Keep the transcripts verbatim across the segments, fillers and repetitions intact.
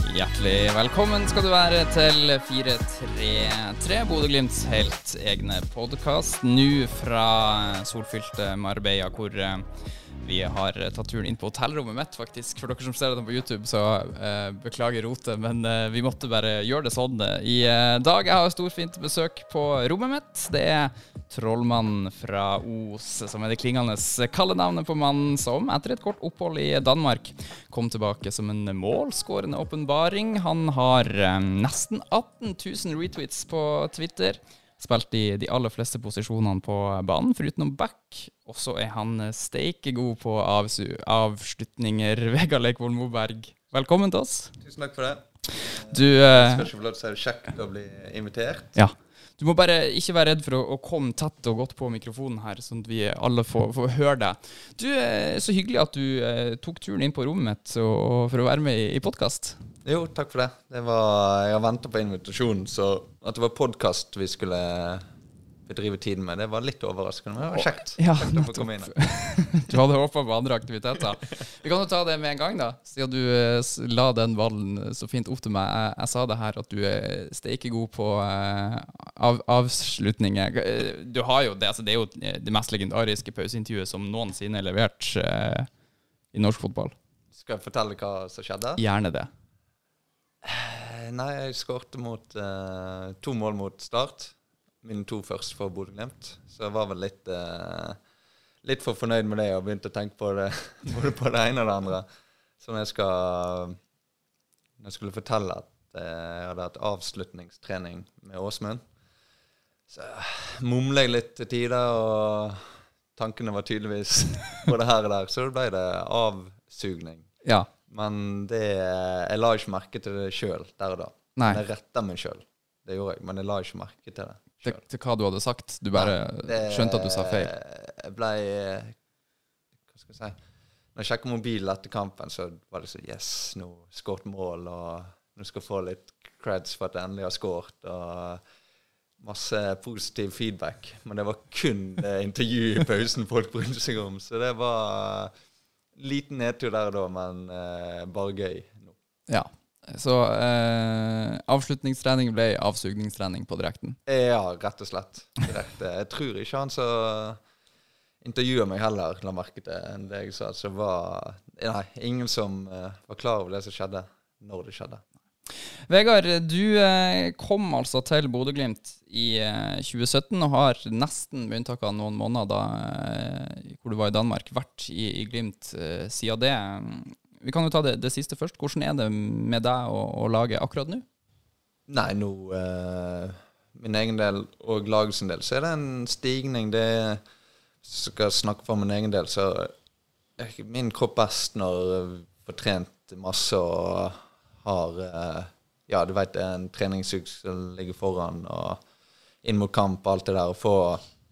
Hjertelig velkommen skal du være til fire tre tre, Bodø-Glimts helt egne podcast. Nå fra solfylte Marbella, hvor vi har tatt turen inn på hotellrommet mitt, faktisk. For dere som ser det på YouTube, så eh, beklager rotet, men eh, vi måtte bare gjøre det sånn i eh, dag. Jeg har stor fint besøk på rommet mitt. Det er Trollmann fra Os, som er det klingende kallenavnet på mannen som etter et kort opphold i Danmark kom tilbake som en målskårende åpenbaring. Han har eh, nesten atten tusen retweets på Twitter. Spilt i de aller fleste posisjonene på banen, foruten om back. Og så er han steike god på avsu- avslutninger. Vegard Leikvoll Moberg, velkommen til oss. Tusen takk for det. Du, jeg skal ikke få lov til å si det kjekt å bli invitert. Ja. Du må bare ikke være redd for å, å komme tett og godt på mikrofonen her, sånn at vi alle får, får høre deg. Du, er så hyggelig at du eh, tok turen inn på rommet mitt og, og for å være med i, i podcast. Jo, takk for det. Det var, jeg har ventet på invitasjonen, så at det var podcast vi skulle bedrive tiden med, det var litt overraskende, men det var kjekt. Ja, kjekt å få komme inn. Du hadde håpet på andre aktiviteter. Vi kan jo ta det med en gang da, siden du eh, la den ballen så fint opp til meg. Jeg, jeg sa det her at du er steike god på eh, av, avslutninger. Du har jo det, altså det er jo det mest legendariske pauseintervjuet som noensinne er levert eh, i norsk fotball. Skal jeg fortelle hva som skjedde? Gjerne det. Nei, jeg skårte mot uh, to mål mot Start. Mine to først for Bodø-Glimt. Så jeg var vel litt, uh, litt for fornøyd med det og begynte å tenke på det, både på det ene og det andre. Så når jeg, skal, når jeg skulle fortelle at uh, jeg hadde hatt avslutningstrening med Åsmund, så mumlet jeg litt til tider, og tankene var tydeligvis både her og der. Så ble det avsugning. Ja. Men det, jeg la ikke merke til det selv der og da. Nei. Men jeg rettet meg selv. Det gjorde jeg, men jeg la ikke merke til det selv. Til, til hva du hadde sagt? Du bare Nei, det, skjønte at du sa feil? Jeg ble, hva skal jeg si, når jeg sjekket mobilen etter kampen, så var det så, yes, nå skåret mål, og nå skal jeg få litt creds for at jeg endelig har skåret, og masse positiv feedback. Men det var kun det intervjuet i pausen folk brydde seg om, så det var liten nedtur der og da, men eh, bare gøy nå. Ja, så eh, avslutningstrening ble avsugningstrening på direkten? Ja, rett og slett. Direkte. Jeg tror ikke han så intervjuet meg heller la merke til enn det jeg sa. Så var nei, ingen som eh, var klar over det som skjedde, når det skjedde. Vegard, du eh, kom altså til Bodø-Glimt i eh, tjue sytten og har nesten, med unntak av noen måneder da, eh, hvor du var i Danmark, vært i, i Glimt eh, siden det. Vi kan jo ta det, det siste først. Hvordan er det med deg og, og laget akkurat nå? Nei, nå, eh, min egen del og lagets del, så er det en stigning. Det skal jeg snakke for min egen del, så er min kropp best når jeg får trent masse og har, ja, du vet, en treningsuke som ligger foran, og inn mot kamp og alt det der, og få,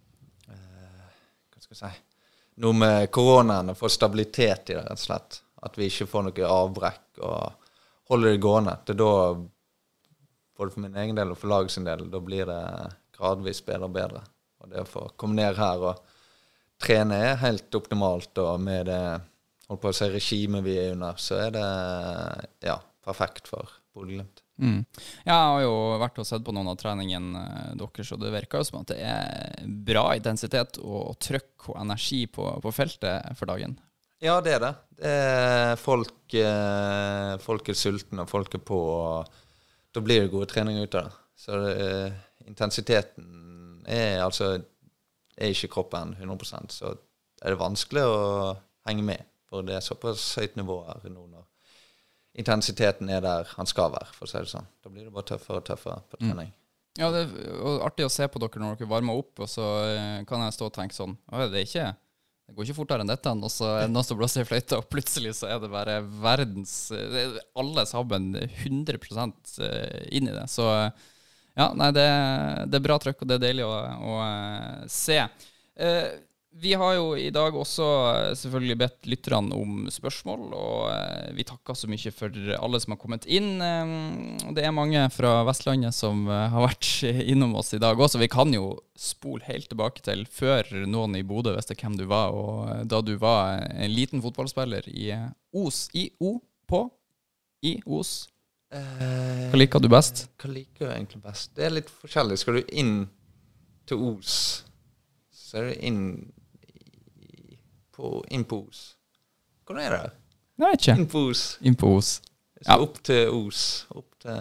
eh, hva skal jeg si, noe med koronaen, og få stabilitet i det, rett og slett. At vi ikke får noe avbrekk, og holder det gående. Det er da, både for min egen del og for laget sin del, da blir det gradvis bedre og bedre. Og det å få komme ned her og trene er helt optimalt, og med det, holdt på å si, regime vi er under, så er det, ja, perfekt for Bodø-Glimt. Mm. Jeg har jo vært og sett på noen av treningen dere, så det virker jo som at det er bra intensitet og, og trøkk og energi på, på feltet for dagen. Ja, det er det. det er folk, eh, folk er sultne, og folk er på, og da blir det gode treninger ut av det. Så det, intensiteten er altså er ikke kroppen hundre prosent, så er det vanskelig å henge med, for det er såpass høyt nivå her nå når intensiteten er der han skal være, for å si det sånn. Da blir det bare tøffere og tøffere på trening. Mm. Ja, det er artig å se på dere når dere varmer opp, og så kan jeg stå og tenke sånn, det er ikke, det går ikke fortere enn dette, og så er det noen som blåser i fløyta, og plutselig så er det bare verdens, alle sammen hundre prosent inn i det. Så ja, nei, det, det er bra trøkk, og det er deilig å, å se. Eh, Vi har jo i dag også selvfølgelig bedt lytterne om spørsmål, og vi takker så mye for alle som har kommet inn. Det er mange fra Vestlandet som har vært innom oss i dag også. Vi kan jo spole helt tilbake til før noen i Bodø visste hvem du var, og da du var en liten fotballspiller i Os, i O, på, i Os, Eh, Hva liker du best? Hva liker jeg egentlig best? Det er litt forskjellig. Skal du inn til Os, så er du inn i, på, inn på Os. Hvordan er det? Nei, ikke. Inn på Os. Inn på Os. Så ja. Opp til Os. Opp til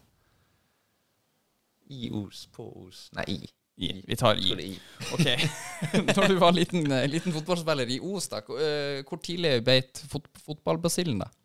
I Os, på Os. Nei, I. I. Vi tar I. I. Ok. Når du var liten, liten fotballspiller i Os, da, hvor tidlig beit fot fotballbasillen da?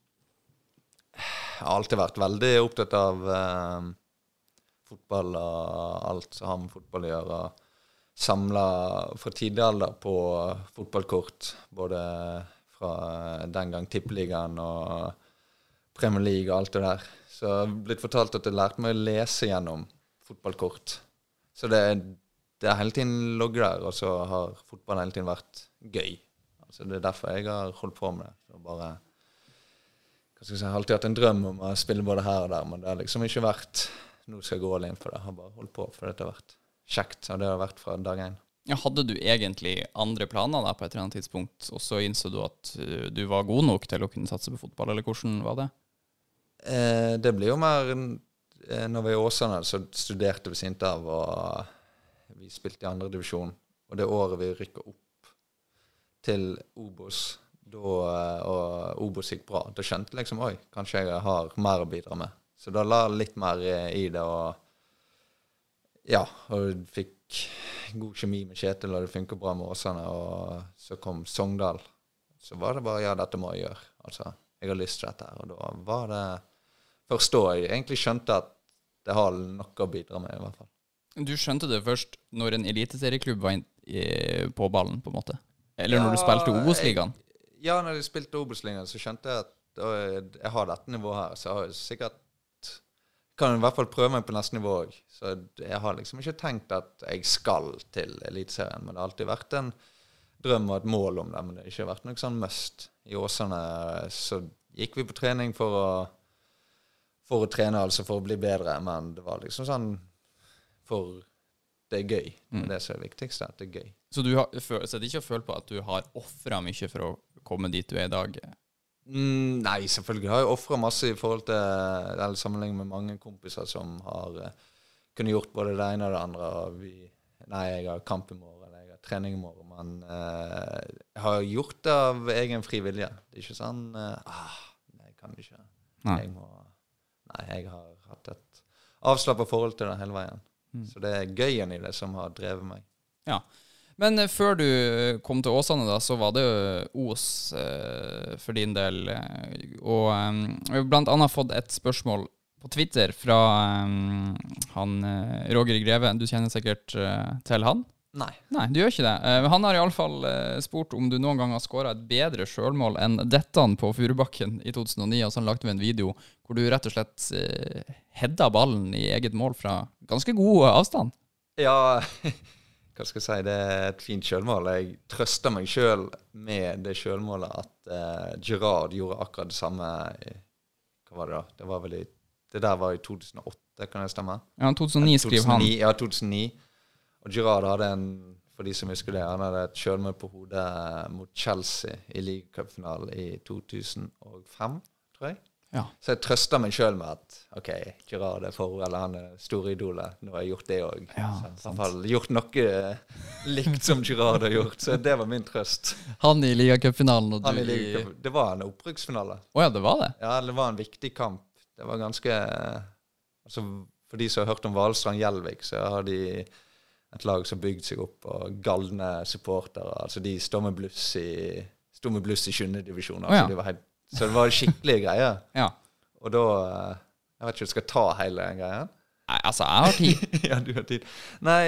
Jeg har alltid vært veldig opptatt av eh, fotball og alt som har med fotball å gjøre. Samlet fra tidlig alder på fotballkort, både fra den gang Tippeligaen og Premier League og alt det der. Så jeg har blitt fortalt at jeg lærte meg å lese gjennom fotballkort. Så det, det har hele tiden logget der, og så har fotball hele tiden vært gøy. Altså det er derfor jeg har holdt på med det. Så bare... Hva skal jeg si, jeg har alltid hatt en drøm om å spille både her og der, men det har liksom ikke vært noe skal jeg gå all inn for det. Jeg har bare holdt på, for det har vært kjekt, og det har vært fra dag en. Ja, hadde du egentlig andre planer da på et eller annet tidspunkt, og så innså du at uh, du var god nok til å kunne satse på fotball, eller hvordan var det? Eh, det blir jo mer, eh, når vi er i Åsane, så studerte vi sint av, og vi spilte i andre divisjon, og det året vi rykker opp til Obos, da, og Obos gikk bra. Da skjønte jeg liksom, oi, kanskje jeg har mer å bidra med. Så da la jeg litt mer i det, og ja, og fikk god kjemi med Kjetil, og det funket bra med Åsane, og så kom Sogndal. Så var det bare, ja, dette må jeg gjøre. Altså, jeg har lyst til dette her, og da var det først da jeg egentlig skjønte at det har noe å bidra med, i hvert fall. Du skjønte det først når en eliteserieklubb var inn, i, på ballen, på en måte? Eller ja, når du spilte Obos-ligaen? Ja, når jeg spilte Obos-ligaen, så skjønte jeg at å, jeg har dette nivået her, så jeg har sikkert kan i hvert fall prøve meg på neste nivå også. Så jeg har liksom ikke tenkt at jeg skal til eliteserien, men det har alltid vært en drøm og et mål om det, men det har ikke vært noe sånn must. I Åsane så gikk vi på trening for å, for å trene, altså for å bli bedre, men det var liksom sånn for det er gøy. Mm. Det er så det viktigste, at det er gøy. Så du har, så det er ikke å føle på at du har offret mye for å komme dit du er i dag? Mm, nei, selvfølgelig har jeg offret masse i forhold til, eller sammenlignet med mange kompiser som har uh, kunne gjort både det ene og det andre. Og vi, nei, jeg har kamp i morgen, eller jeg har trening i morgen, men uh, jeg har gjort det av egen fri vilje. Det er ikke sånn, uh, ah, nei, jeg kan ikke. Nei. Jeg må, nei, jeg har hatt et avslappet forhold til det hele veien. Mm. Så det er gøyen i det som har drevet meg. Ja. Men uh, før du kom til Åsane da, så var det jo Os uh, for din del. Uh, og um, vi har blant annet fått et spørsmål på Twitter fra um, han uh, Roger Greve. Du kjenner sikkert uh, til han? Nei. Nei, du gjør ikke det. Uh, han har i alle fall uh, spurt om du noen gang har skåret et bedre selvmål enn dette på Furubakken i to tusen og ni, og så har han lagt ved en video hvor du rett og slett uh, hedda ballen i eget mål fra ganske god avstand. Ja, hva skal jeg si, det er et fint selvmål. Jeg trøster meg selv med det selvmålet at uh, Gerard gjorde akkurat det samme i, hva var det da? Det var vel i, det der var i to tusen og åtte, kan det stemme? Ja, to tusen og ni skriver han. Ja, to tusen og ni. Og Gerard hadde en, for de som husker det, han hadde et selvmål på hodet mot Chelsea i League Cup-finalen i to tusen og fem, tror jeg. Ja. Så jeg trøster meg selv med at, ok, Gerard er for, eller han er store idolet, nå har jeg gjort det også. Ja, så i hvert fall gjort noe likt som Gerard har gjort, så det var min trøst. Han i Liga Cup-finalen og han du i Liga Cup, det var en opprykksfinale. Åja, det var det? Ja, det var en viktig kamp. Det var ganske, altså for de som har hørt om Valstrand-Gjelvik, så har de et lag som bygde seg opp, og galne supportere, altså de står med bluss i, stod med bluss i sjuende divisjon, altså oh, ja. de var helt, så det var skikkelige greier. Ja. Og da, jeg vet ikke om du skal ta hele den greien. Nei, altså, jeg har tid. Ja, du har tid. Nei,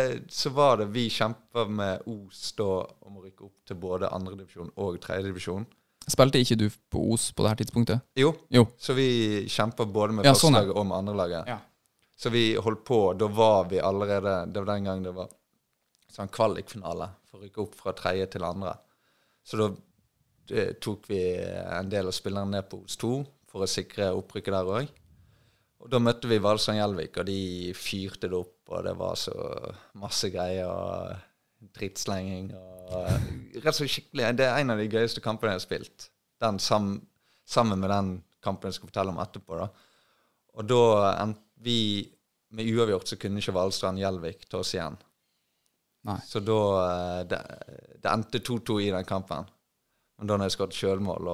så var det, vi kjempet med Os da, om å rykke opp til både andre divisjon og tredje divisjon. Spilte ikke du på Os på det her tidspunktet? Jo, jo. Så vi kjempet både med ja, første sånn, laget og med andre laget. Ja. Så vi holdt på, da var vi allerede, det var den gangen det var sånn kvalikfinale for å rykke opp fra tredje til andre. Så da det, tok vi en del av spillerne ned på Os to for å sikre opprykket der også. Og da møtte vi Valstrand-Gjelvik, og de fyrte det opp, og det var så masse greier, og drittslenging, og rett og slett skikkelig. Det er en av de gøyeste kampene jeg har spilt. Den sam, sammen med den kampen jeg skal fortelle om etterpå da. Og da endte vi med uavgjort, så kunne ikke Valstrand Gjelvik ta oss igjen. Nei. Så da det, det endte to to i den kampen. Men da når jeg skåret selvmål,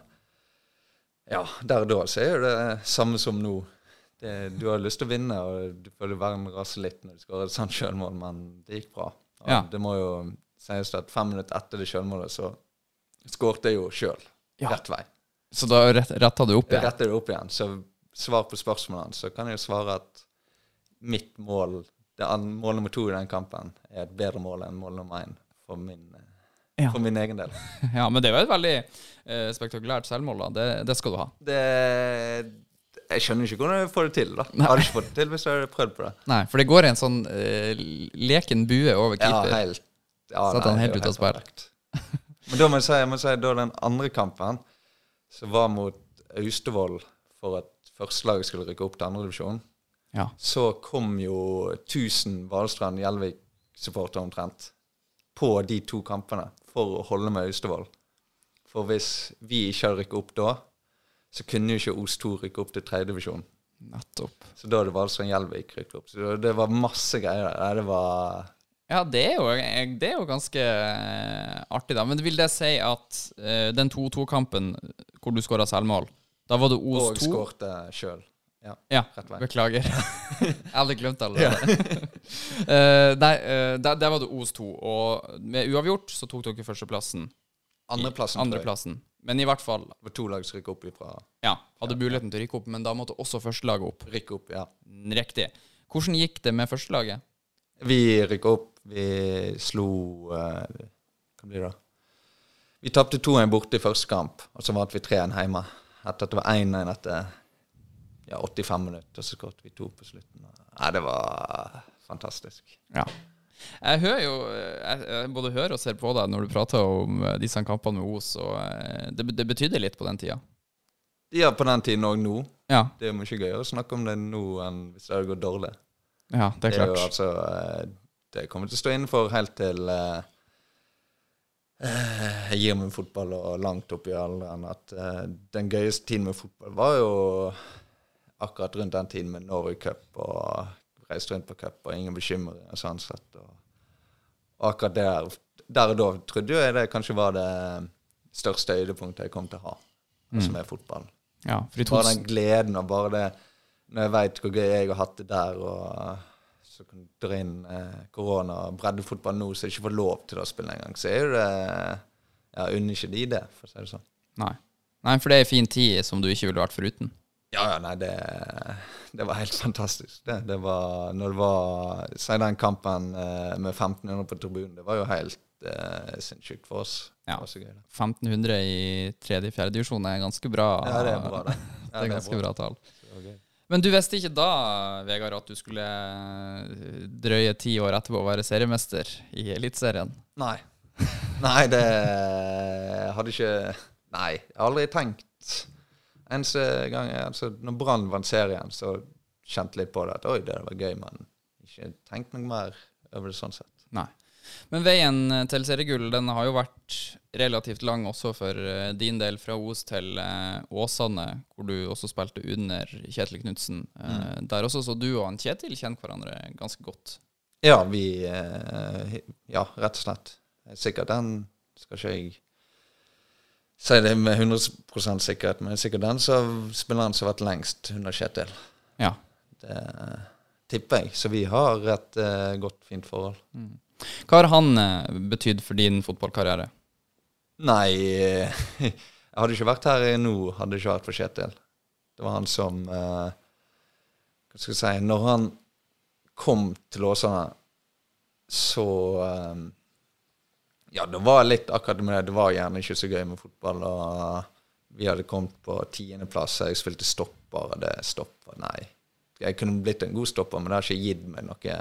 og ja, der og da så er det samme som nå. Det, du har lyst til å vinne, og du føler verden raser litt når du skårer et sånt selvmål, men det gikk bra. Og Ja. det må jo sies at fem minutter etter det selvmålet, så skåret jeg jo selv, Ja. rett vei. Så da rett, retta du opp Jeg igjen? retter det opp igjen, så svar på spørsmålene, så kan jeg jo svare at mitt mål, det an, mål nummer to i den kampen, er et bedre mål enn mål nummer én for min, Ja. for min egen del. Ja, men det er jo et veldig eh, spektakulært selvmål, da. Det, det skal du ha. Det, jeg skjønner ikke hvordan jeg får det til, da. Jeg hadde ikke fått det til hvis jeg hadde prøvd på det. Nei, for det går en sånn eh, leken bue over Ja, keeper. helt. Ja, Satt han nei, helt det ut var av spill. perfekt. Men da må jeg si, jeg må si, da den andre kampen, som var mot Austevoll for at førstelaget skulle rykke opp til andre divisjon, Ja. så kom jo tusen Valstrand Gjelvik-supporter omtrent på de to kampene for å holde med Austevoll. For hvis vi ikke hadde rykket opp da, så kunne jo ikke O S to rykke opp til tredje divisjon. Nettopp. Så da hadde Valstrand Gjelvik rykket opp. Så det, det var masse greier der. Det var... Ja, det er, jo, det er jo ganske eh, artig, da. Men vil det si at eh, den to to-kampen hvor du skåra selvmål, da var det O S Og to? skårte selv. Ja, Ja, rett vei. beklager. Jeg hadde glemt allerede. uh, nei, uh, der, der var det O S to, og med uavgjort så tok dere førsteplassen. Andreplassen, tror jeg. Andreplassen. Men i hvert fall, Det var to lag som rykket opp ifra. ja, hadde muligheten til å rykke opp, men da måtte også førstelaget opp. Rykke opp, ja. Riktig. Hvordan gikk det med førstelaget? Vi rykket opp. Vi slo eh, Hva blir det da? Vi tapte to en borte i første kamp, og så vant vi tre en hjemme. Etter at det var én en etter ja, åttifem minutter, så skåret vi to på slutten. Nei, det var fantastisk. Ja. Jeg hører jo jeg, jeg både hører og ser på deg når du prater om eh, disse kampene med Os, og eh, det, det betydde litt på den tida. Ja, på den tiden og nå. Ja, Det er jo mye gøyere å snakke om det nå enn hvis det hadde gått dårlig. ja det er Det er jo klart. altså eh, Det kommer til å stå innenfor helt til eh, eh, jeg gir meg fotball og langt opp i alderen. At eh, den gøyeste tiden med fotball var jo akkurat rundt den tiden med Norway Cup og reiste rundt på cup og ingen bekymring og sånn sett. Og, og akkurat der, der og da trodde jeg det kanskje var det største høydepunktet jeg kom til å ha, mm. som er fotball. Ja, for i to... Bare den gleden og bare det, når jeg vet hvor gøy jeg har hatt det der, og så kan du dra inn eh, korona og breddefotball nå, så jeg ikke får lov til å spille en gang, så er det, ja, unner ikke de det, for å si det sånn. Nei. Nei, for det er en fin tid som du ikke ville vært foruten. Ja, ja, nei, det, det var helt fantastisk. Det, det var, når det var, si den kampen eh, med femten hundre på tribunen, det var jo helt eh, sinnssykt for oss. Ja. Det var så gøy, det. femten hundre i tredje fjerde divisjon er ganske bra. Ja, det er bra, det. Ja, det er ganske bra, bra tall. Det var gøy. Men du visste ikke da, Vegard, at du skulle drøye ti år etterpå å være seriemester i Elitserien? Nei. Nei, det hadde ikke... Nei, jeg har aldri tenkt. Eneste gang jeg, altså, når Brann vant serien, så kjente litt på det at oi, det var gøy, men ikke tenkt noe mer over det sånn sett. Nei. Men veien til seriegull, den har jo vært relativt lang også for uh, din del, fra Os til uh, Åsane, hvor du også spilte under Kjetil Knudsen. Uh, mm. Der også, så du og han Kjetil kjenner hverandre ganske godt. Ja, vi, uh, ja, rett og slett. Sikkert den, skal ikke jeg si det med hundre prosent sikkerhet, men sikkert den så spiller han som har vært lengst under Kjetil. Ja. Det tipper jeg, så vi har et uh, godt, fint forhold. Mm. Hva har han uh, betydd for din fotballkarriere? Nei, jeg hadde ikke vært her nå, hadde ikke vært for Kjetil. Det var han som, uh, hva skal jeg si, når han kom til Åsane, så, um, ja, det var litt akkurat med det, det var gjerne ikke så gøy med fotball, og vi hadde kommet på tiende plass, jeg spilte stopper, og det stopper, nei. Jeg kunne blitt en god stopper, men det har ikke gitt meg noe,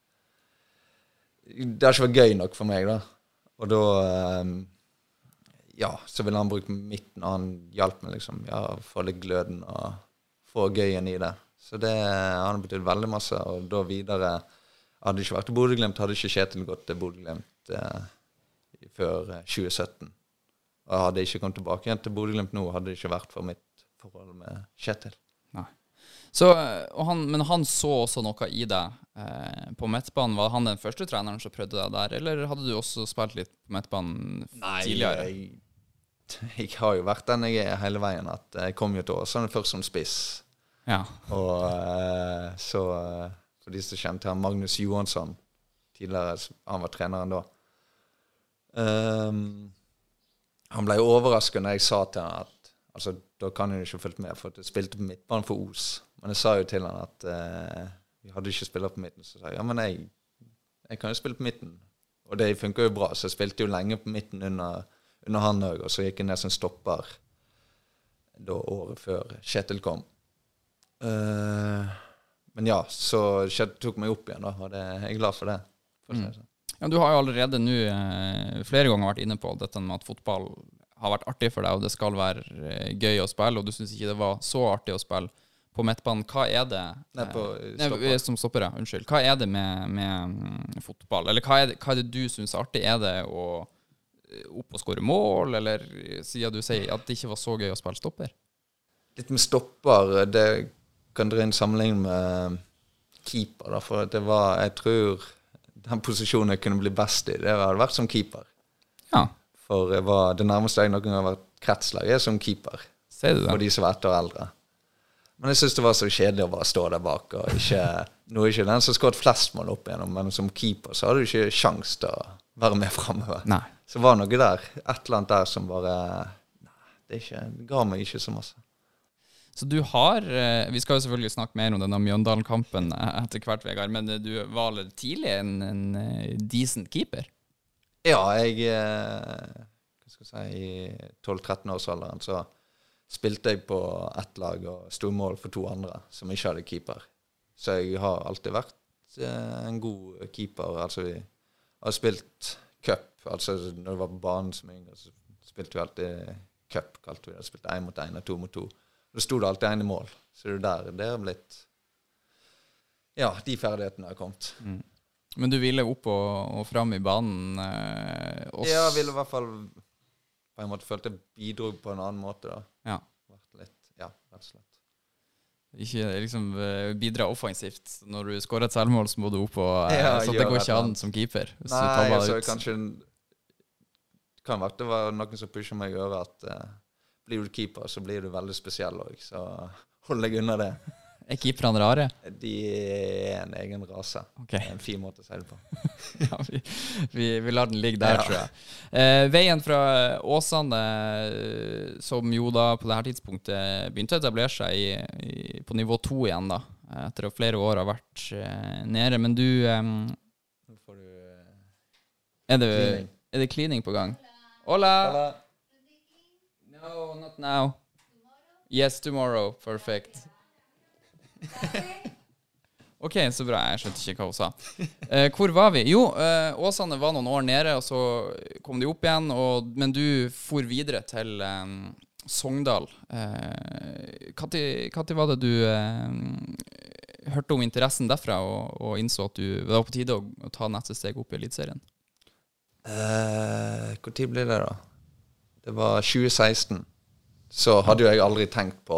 det har ikke vært gøy nok for meg da. Og da, um, ja, så ville han bruke midten, og han hjalp meg liksom, ja, få litt gløden og få gøyen i det. Så det har betydd veldig masse, og da videre, hadde det ikke vært til Bodø-Glimt, hadde ikke Kjetil gått til Bodø-Glimt eh, før tjue sytten. Og hadde jeg ikke kommet tilbake igjen til Bodø-Glimt nå, hadde det ikke vært for mitt forhold med Kjetil. Nei. Så, og han, men han så også noe i deg eh, på midtbanen. Var han den første treneren som prøvde deg der, eller hadde du også spilt litt på midtbanen tidligere? Nei, jeg, jeg har jo vært den jeg er hele veien, at jeg kom jo til Åsane først som spiss. Ja. Og eh, så, for de som kjente han, Magnus Johansson, tidligere, han var treneren da. Um, han ble jo overrasket når jeg sa til han at altså, da kan jeg jo ikke følge med, for jeg spilte på midtbanen for Os. Men jeg sa jo til han at eh, vi hadde ikke spillet på midten, så sa jeg, ja, men jeg, jeg kan jo spille på midten. Og det funker jo bra, så jeg spilte jo lenge på midten under, under han også, og så gikk jeg ned som stopper da året før Kjetil kom. Uh, men ja, så Kjetil tok meg opp igjen da, og det, jeg er glad for det. For mm. sånn. Ja, du har jo allerede nå eh, flere ganger vært inne på dette med at fotball har vært artig for deg, og det skal være eh, gøy å spille, og du synes ikke det var så artig å spille på midtbanen. Hva er det Nei, på stopper. Nei, som stopper, ja, unnskyld. Hva er det med, med fotball? Eller hva er det, hva er det du synes er artig? Er det å opp og skåre mål, eller siden du sier at det ikke var så gøy å spille stopper? Litt med stopper, det kan dere inn sammenligne med keeper, da, for det var, jeg tror den posisjonen jeg kunne bli best i, det hadde vært som keeper. Ja. For det var det nærmeste jeg noen gang har vært kretslag, er som keeper. Ser du det? For de som er ett år eldre. Men jeg synes det var så kjedelig å bare stå der bak, og ikke, nå er ikke den som skåret flest mål opp igjennom, men som keeper så hadde du ikke sjans til å være med fremover. Nei. Så var det noe der, et eller annet der som bare, nei, det, ikke, det ga meg ikke så masse. Så du har, vi skal jo selvfølgelig snakke mer om denne Mjøndalen-kampen etter hvert, Vegard, men du var litt tidlig en, en decent keeper? Ja, jeg, hva skal jeg si, i tolv-tretten års alderen, så spilte jeg på ett lag og stod mål for to andre som ikke hadde keeper. Så jeg har alltid vært en god keeper. Altså, vi har spilt cup, altså når det var på banen som yngre, så spilte vi alltid cup, kalte vi det. Spilte en mot en og to mot to. Da stod det alltid en i mål. Så det er der, det har blitt, ja, de ferdighetene har kommet. Mm. Men du ville opp og, og frem i banen eh, også? Ja, jeg ville i hvert fall på en måte følt jeg bidrog på en annen måte da. Ja. Litt, ja, rett og slett. Ikke liksom bidra offensivt. Når du skårer et selvmål, så må du opp og ja, så det går ikke an som keeper. Nei, altså kanskje det kan være det var noen som pusher meg i øret at uh, blir du keeper, så blir du veldig spesiell også, så hold deg unna det. Er keeperne rare? De er en egen rase. Okay. Det er en fin måte å si det på. Ja, vi, vi, vi lar den ligge der, ja. Tror jeg. Eh, veien fra Åsane, som jo da på dette tidspunktet begynte å etablere seg i, i, på nivå to igjen da, etter at flere år har vært eh, nede, men du... Eh, Nå får du eh, er, det, er det cleaning på gang? Hola! Hola! No, not now. Tomorrow? Yes, tomorrow. Perfect. Ok, så bra. Jeg skjønte ikke hva hun sa. Eh, hvor var vi? Jo, eh, Åsane var noen år nede, og så kom de opp igjen, og, men du for videre til eh, Sogndal. Eh, Når var det du eh, hørte om interessen derfra, og, og innså at du, det var på tide å, å ta neste steg opp i Eliteserien? Eh, hvor tid ble det da? Det var tjue seksten. Så hadde jo jeg aldri tenkt på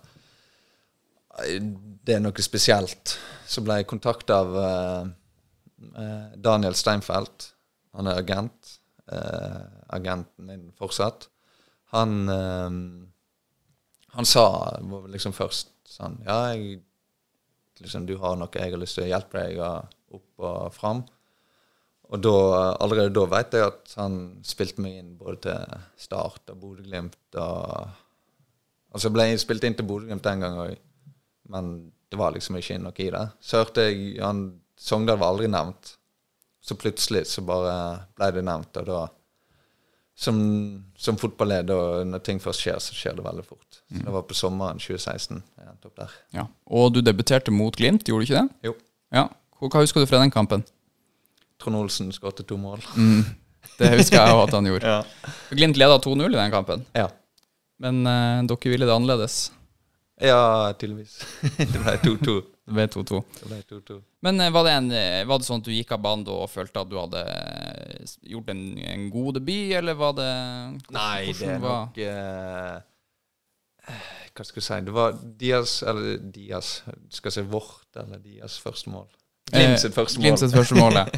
det er noe spesielt. Så ble jeg kontaktet av uh, Daniel Steinfeld. Han er agent. Uh, agenten min fortsatt. Han, uh, han sa liksom først sånn, ja, jeg, liksom, du har noe jeg har lyst til å hjelpe deg opp og frem. Og da, allerede da vet jeg at han spilte meg inn både til Start og Bodø-Glimt. Altså jeg ble spilt inn til Bodø-Glimt den gangen, men det var liksom ikke noe i det. Så hørte jeg, han, Sogndal var aldri nevnt. Så plutselig så bare ble det nevnt, og da, som, som fotballed, når ting først skjer, så skjer det veldig fort. Så mm. det var på sommeren tjue seksten jeg endte opp der. Ja. Og du debuterte mot Glimt, gjorde du ikke det? Jo. Ja. Hva husker du fra den kampen? Trond Olsen skåret to mål. Mm, det husker jeg at han gjorde. Ja. Glimt ledet to null i den kampen. Ja. Men uh, dere ville det annerledes. Ja, tydeligvis. Det ble to to. Det ble to to. Det ble to to. Men uh, var, det en, var det sånn at du gikk av banen og følte at du hadde gjort en, en god debut, eller var det... Nei, det er nok... Uh, Hva skal jeg si? Det var Dias, eller Dias, skal jeg si vårt, eller Dias første mål. Glimt sitt første mål. Glimt sitt første mål, ja.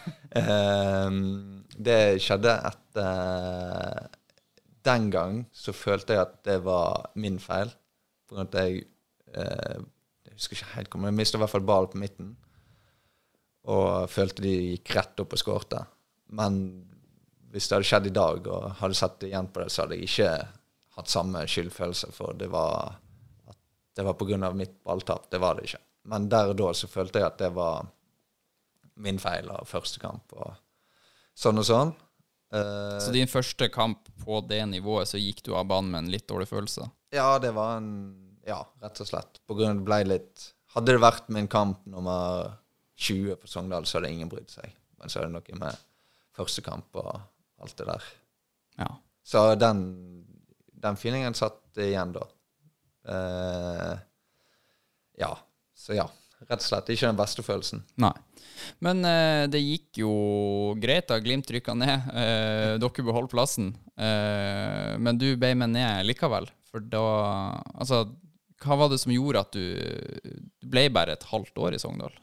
um, det skjedde etter den gang så følte jeg at det var min feil. På grunn av at jeg, uh, jeg husker ikke helt hvor, men jeg mistet i hvert fall ball på midten. Og følte de gikk rett opp og skårte. Men hvis det hadde skjedd i dag, og hadde sett igjen på det, så hadde jeg ikke hatt samme skyldfølelse, for det var, at det var på grunn av mitt balltap. Det var det ikke. Men der og da så følte jeg at det var min feil av første kamp, og sånn og sånn. Uh, så din første kamp på det nivået, så gikk du av banen med en litt dårlig følelse? Ja, det var en, ja, rett og slett. På grunn av det ble litt, hadde det vært min kamp nummer tjue på Sogndal, så hadde ingen brydd seg. Men så er det noe med første kamp og alt det der. Ja. Så den, den feelingen satt igjen da. Uh, ja, så ja. Rett og slett ikke den beste følelsen. Nei. Men uh, det gikk jo greit da, Glimt rykket ned. Uh, dere beholdt plassen. Uh, men du ble med ned likevel. For da, altså, hva var det som gjorde at du, du ble bare et halvt år i Sogndal?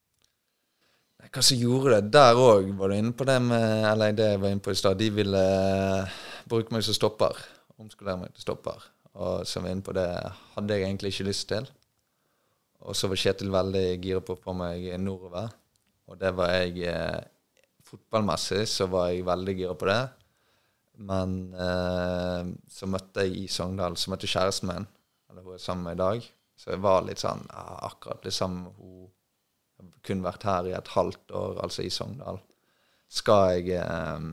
Hva som gjorde det? Der også var du inne på det med, eller det jeg var inne på i sted, de ville bruke meg som stopper, omskolere meg til stopper. Og som jeg var inne på det, hadde jeg egentlig ikke lyst til. Og så var Kjetil veldig gira på å få meg nordover. Og det var jeg, eh, fotballmessig så var jeg veldig gira på det. Men eh, så møtte jeg i Sogndal, så møtte kjæresten min, eller hun er sammen med i dag. Så jeg var litt sånn, ah, akkurat liksom, hun har kun vært her i et halvt år, altså i Sogndal. Skal jeg, eh,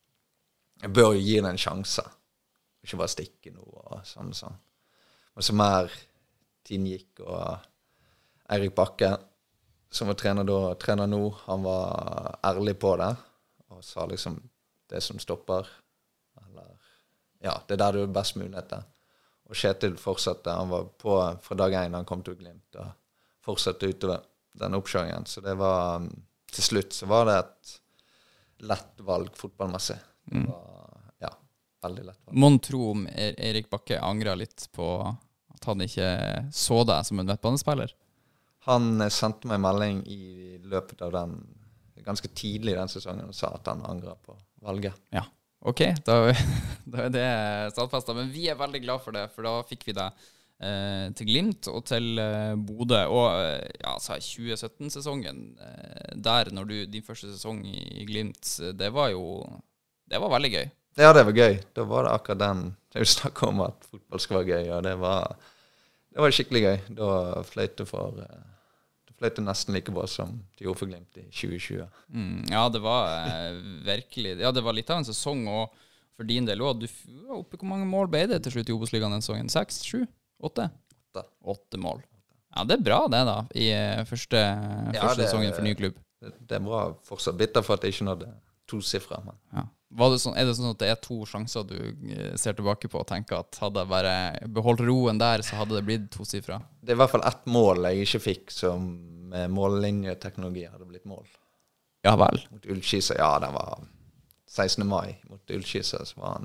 jeg bør jo gi henne en sjanse. Ikke bare stikke noe og sånn og sånn. Og så mer tiden gikk, og Eirik Bakke, som var trener da, trener nå, han var ærlig på det, og sa liksom det som stopper, eller, ja, det er der du er best mulighet til. Og Kjetil fortsatte, han var på fra dag en, han kom til Glimt, og fortsatte utover den oppkjøringen. Så det var, til slutt så var det et lett valg fotballmessig. Det var, ja, veldig lett valg. Mon tro om Eirik Bakke angret litt på at han ikke så deg som en midtbanespiller? Han sendte meg en melding i løpet av den, ganske tidlig i den sesongen, og sa at han angret på valget. Ja, ok, da, da er det stadfestet. Men vi er veldig glad for det, for da fikk vi deg eh, til Glimt og til eh, Bodø. Og ja, altså tjue sytten-sesongen, eh, der når du, din første sesong i, i Glimt, det var jo, det var veldig gøy. Ja, det var gøy. Da var det akkurat den, jeg vil snakke om at fotball skal være gøy, og det var, det var skikkelig gøy. Da fløyte for... Eh, fløyte nesten like bra som de gjorde for Glimt i tjue tjue. Mm, ja, det var eh, virkelig, ja, det var litt av en sesong, og for din del også, du var oppe, hvor mange mål ble det til slutt i Obos-ligaen den sesongen? Seks, sju, åtte? Åtte. Åtte mål. Ja, det er bra det da, i eh, første, ja, første det, sesongen for ny klubb. Det, det er bra, fortsatt bitter for at jeg ikke nådde to siffre. Men. Ja. Var det sånn, er det sånn at det er to sjanser du ser tilbake på og tenker at hadde jeg bare beholdt roen der, så hadde det blitt to siffre? Det er i hvert fall ett mål jeg ikke fikk som med mållinjeteknologi hadde blitt mål. Ja vel. Mot Ullkisa, ja, det var sekstende mai mot Ullkisa, så var han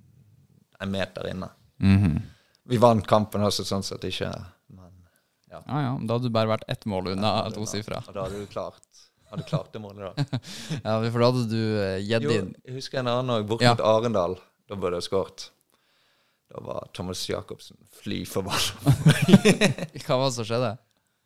en meter inne. Mhm. Vi vant kampen også, sånn sett ikke, men ja. Ja, ja, da hadde du bare vært ett mål unna ja, to siffre. Og da hadde du klart, hadde klart det målet da. Ja, for da hadde du uh, gitt inn. Jo, jeg husker en annen også, bort ja. mot Arendal, da burde jeg skåret. Da var Thomas Jakobsen fly for ballen. Hva var det som skjedde?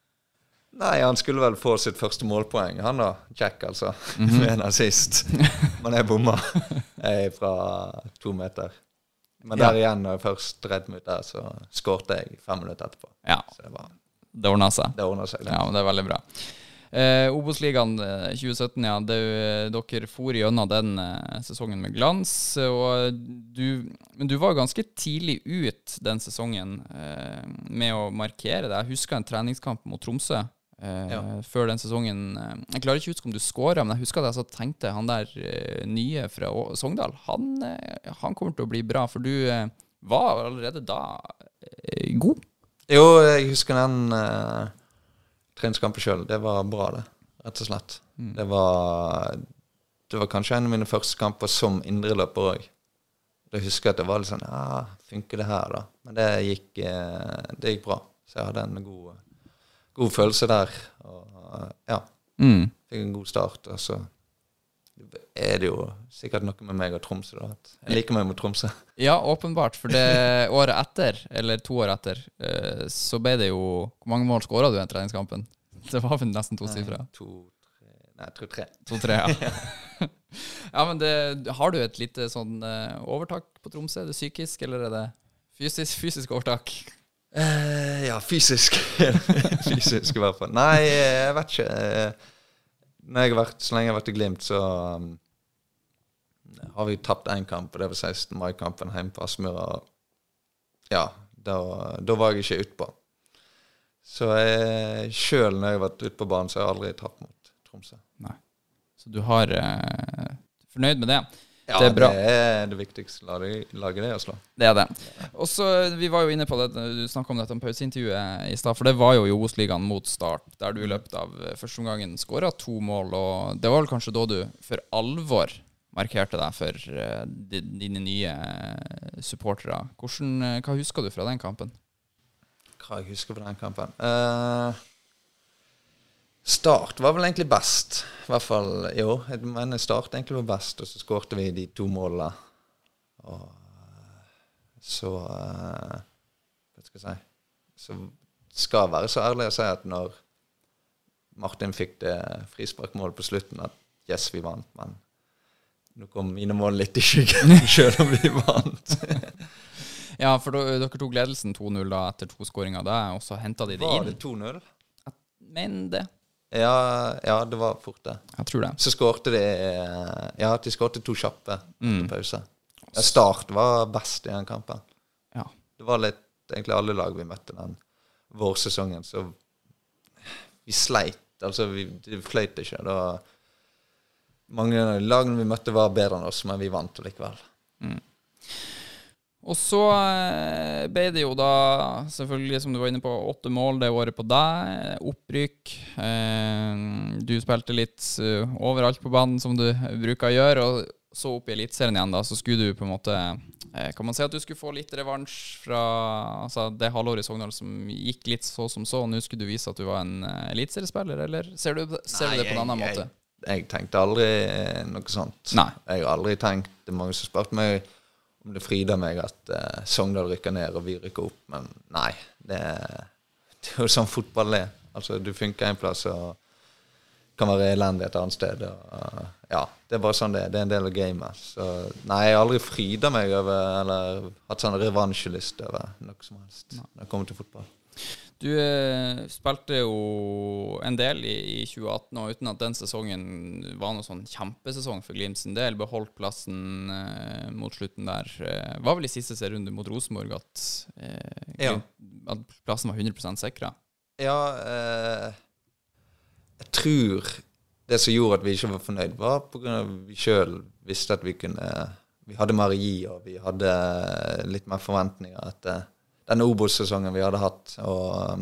Nei, han skulle vel få sitt første målpoeng. Han da, Jack altså, mm-hmm. med en assist. Men jeg bomma. Jeg er fra to meter. Men ja. Der igjen, når jeg først redde meg ut der, så skårte jeg fem minutter etterpå. Ja, så det, var, det ordnet seg. Det ordnet seg. Det. Ja, men det er veldig bra. Eh, Obos-ligaen tjue sytten, ja, det, dere for gjennom den eh, sesongen med glans, og du, men du var ganske tidlig ut den sesongen eh, med å markere det. Jeg husker en treningskamp mot Tromsø, Uh, ja. før den sesongen. uh, Jeg klarer ikke å huske om du skåret, men jeg husker at jeg så tenkte han der uh, nye fra Sogndal, han, uh, han kommer til å bli bra, for du uh, var allerede da uh, god. Jo, jeg husker den uh, treningskampen selv. Det var bra det, rett og slett. Mm. Det var det var kanskje en av mine første kamper som indreløper også, da husker jeg at det var litt sånn, ja, funker det her da? Men det gikk, det gikk bra. Så jeg hadde en god, god følelse der. Og ja, Mm. fikk en god start. Og så er det jo sikkert noe med meg og Tromsø da. At jeg liker meg med Tromsø. Ja, åpenbart. For det året etter, eller to år etter, eh, så ble det jo... Hvor mange mål skåret du i den treningskampen? Det var vel nesten to sifre. To, tre, nei, jeg tror tre. To, tre, ja. Ja, men det, har du et lite sånn eh, overtak på Tromsø? Er det psykisk, eller er det fysisk, fysisk overtak? Eh, ja, fysisk. Fysisk i hvert fall. Nei, jeg vet ikke. Eh, Når jeg har vært, så lenge jeg har vært i Glimt, så um, har vi tapt en kamp, og det var sekstende mai-kampen hjemme på Aspmyra. Ja, da, da var jeg ikke ute på. Så jeg, selv når jeg har vært ute på banen, så har jeg aldri tapt mot Tromsø. Nei. Så du har eh, fornøyd med det? Ja, det er bra. Det er det viktigste laget, laget det å slå. Det er det. Og så, vi var jo inne på det, du snakket om dette om pauseintervjuet i stad, for det var jo i Obos-ligaen mot Start, der du i løpet av første omgangen skåret to mål, og det var vel kanskje da du for alvor markerte deg for uh, dine nye supportere. Hvordan, hva husker du fra den kampen? Hva jeg husker fra den kampen? Uh, Start var vel egentlig best. I hvert fall, jo, jeg mener Start egentlig var best, og så skårte vi de to målene. Og så, uh, hva skal jeg si, så skal jeg være så ærlig å si at når Martin fikk det frisparkmålet på slutten, at yes, vi vant, men nå kom mine mål litt i skyggen, selv om vi vant. Ja, for da, dere tok ledelsen to null da, etter to skåringer da, og så hentet de det inn. Var det to null? Men det. Ja, ja, det var fort det. Jeg tror det. Så skårte de, ja, de skårte to kjappe Mm. på pause. Ja, Start var best i den kampen. Ja. Det var litt, egentlig alle lag vi møtte den vårsesongen, så vi sleit, altså vi, vi fløyt ikke. Det var, mange av lagene vi møtte var bedre enn oss, men vi vant likevel. Mm. Og så eh, ble det jo da, selvfølgelig som du var inne på, åtte mål det året på deg, opprykk. Eh, du spilte litt uh, overalt på banen som du bruker å gjøre, og så opp i Elitserien igjen da, så skulle du på en måte, eh, kan man si at du skulle få litt revansj fra altså, det halvåret i Sogndal som gikk litt så som så, og nå skulle du vise at du var en uh, elitseriespiller, eller ser du, ser Nei, du det på en annen jeg, måte? Jeg, jeg tenkte aldri noe sånt. Nei. Jeg har aldri tenkt, det er mange som spørte meg om det frider meg at uh, Sogndal rykker ned og vi rykker opp, men nei, det, det er jo sånn fotball er. Altså, du funker en plass og kan være elendig et annet sted. Og, uh, ja, det er bare sånn det er. Det er en del av gamet. Så nei, jeg har aldri frider meg over, eller hatt sånn revansjelyst over noe som helst når jeg kommer til fotball. Du eh, spilte jo en del i, i tjue atten, og uten at den sesongen var noen sånn kjempesesong for Glimt sin del, beholdt plassen eh, mot slutten der. Eh, var vel i siste serierunde mot Rosenborg at, eh, Ja. at plassen var hundre prosent sikret? Ja, eh, jeg tror det som gjorde at vi ikke var fornøyd, var på grunn av vi selv visste at vi kunne, vi hadde mer å gi, og vi hadde litt mer forventninger etter den Obos-sesongen vi hadde hatt. Og,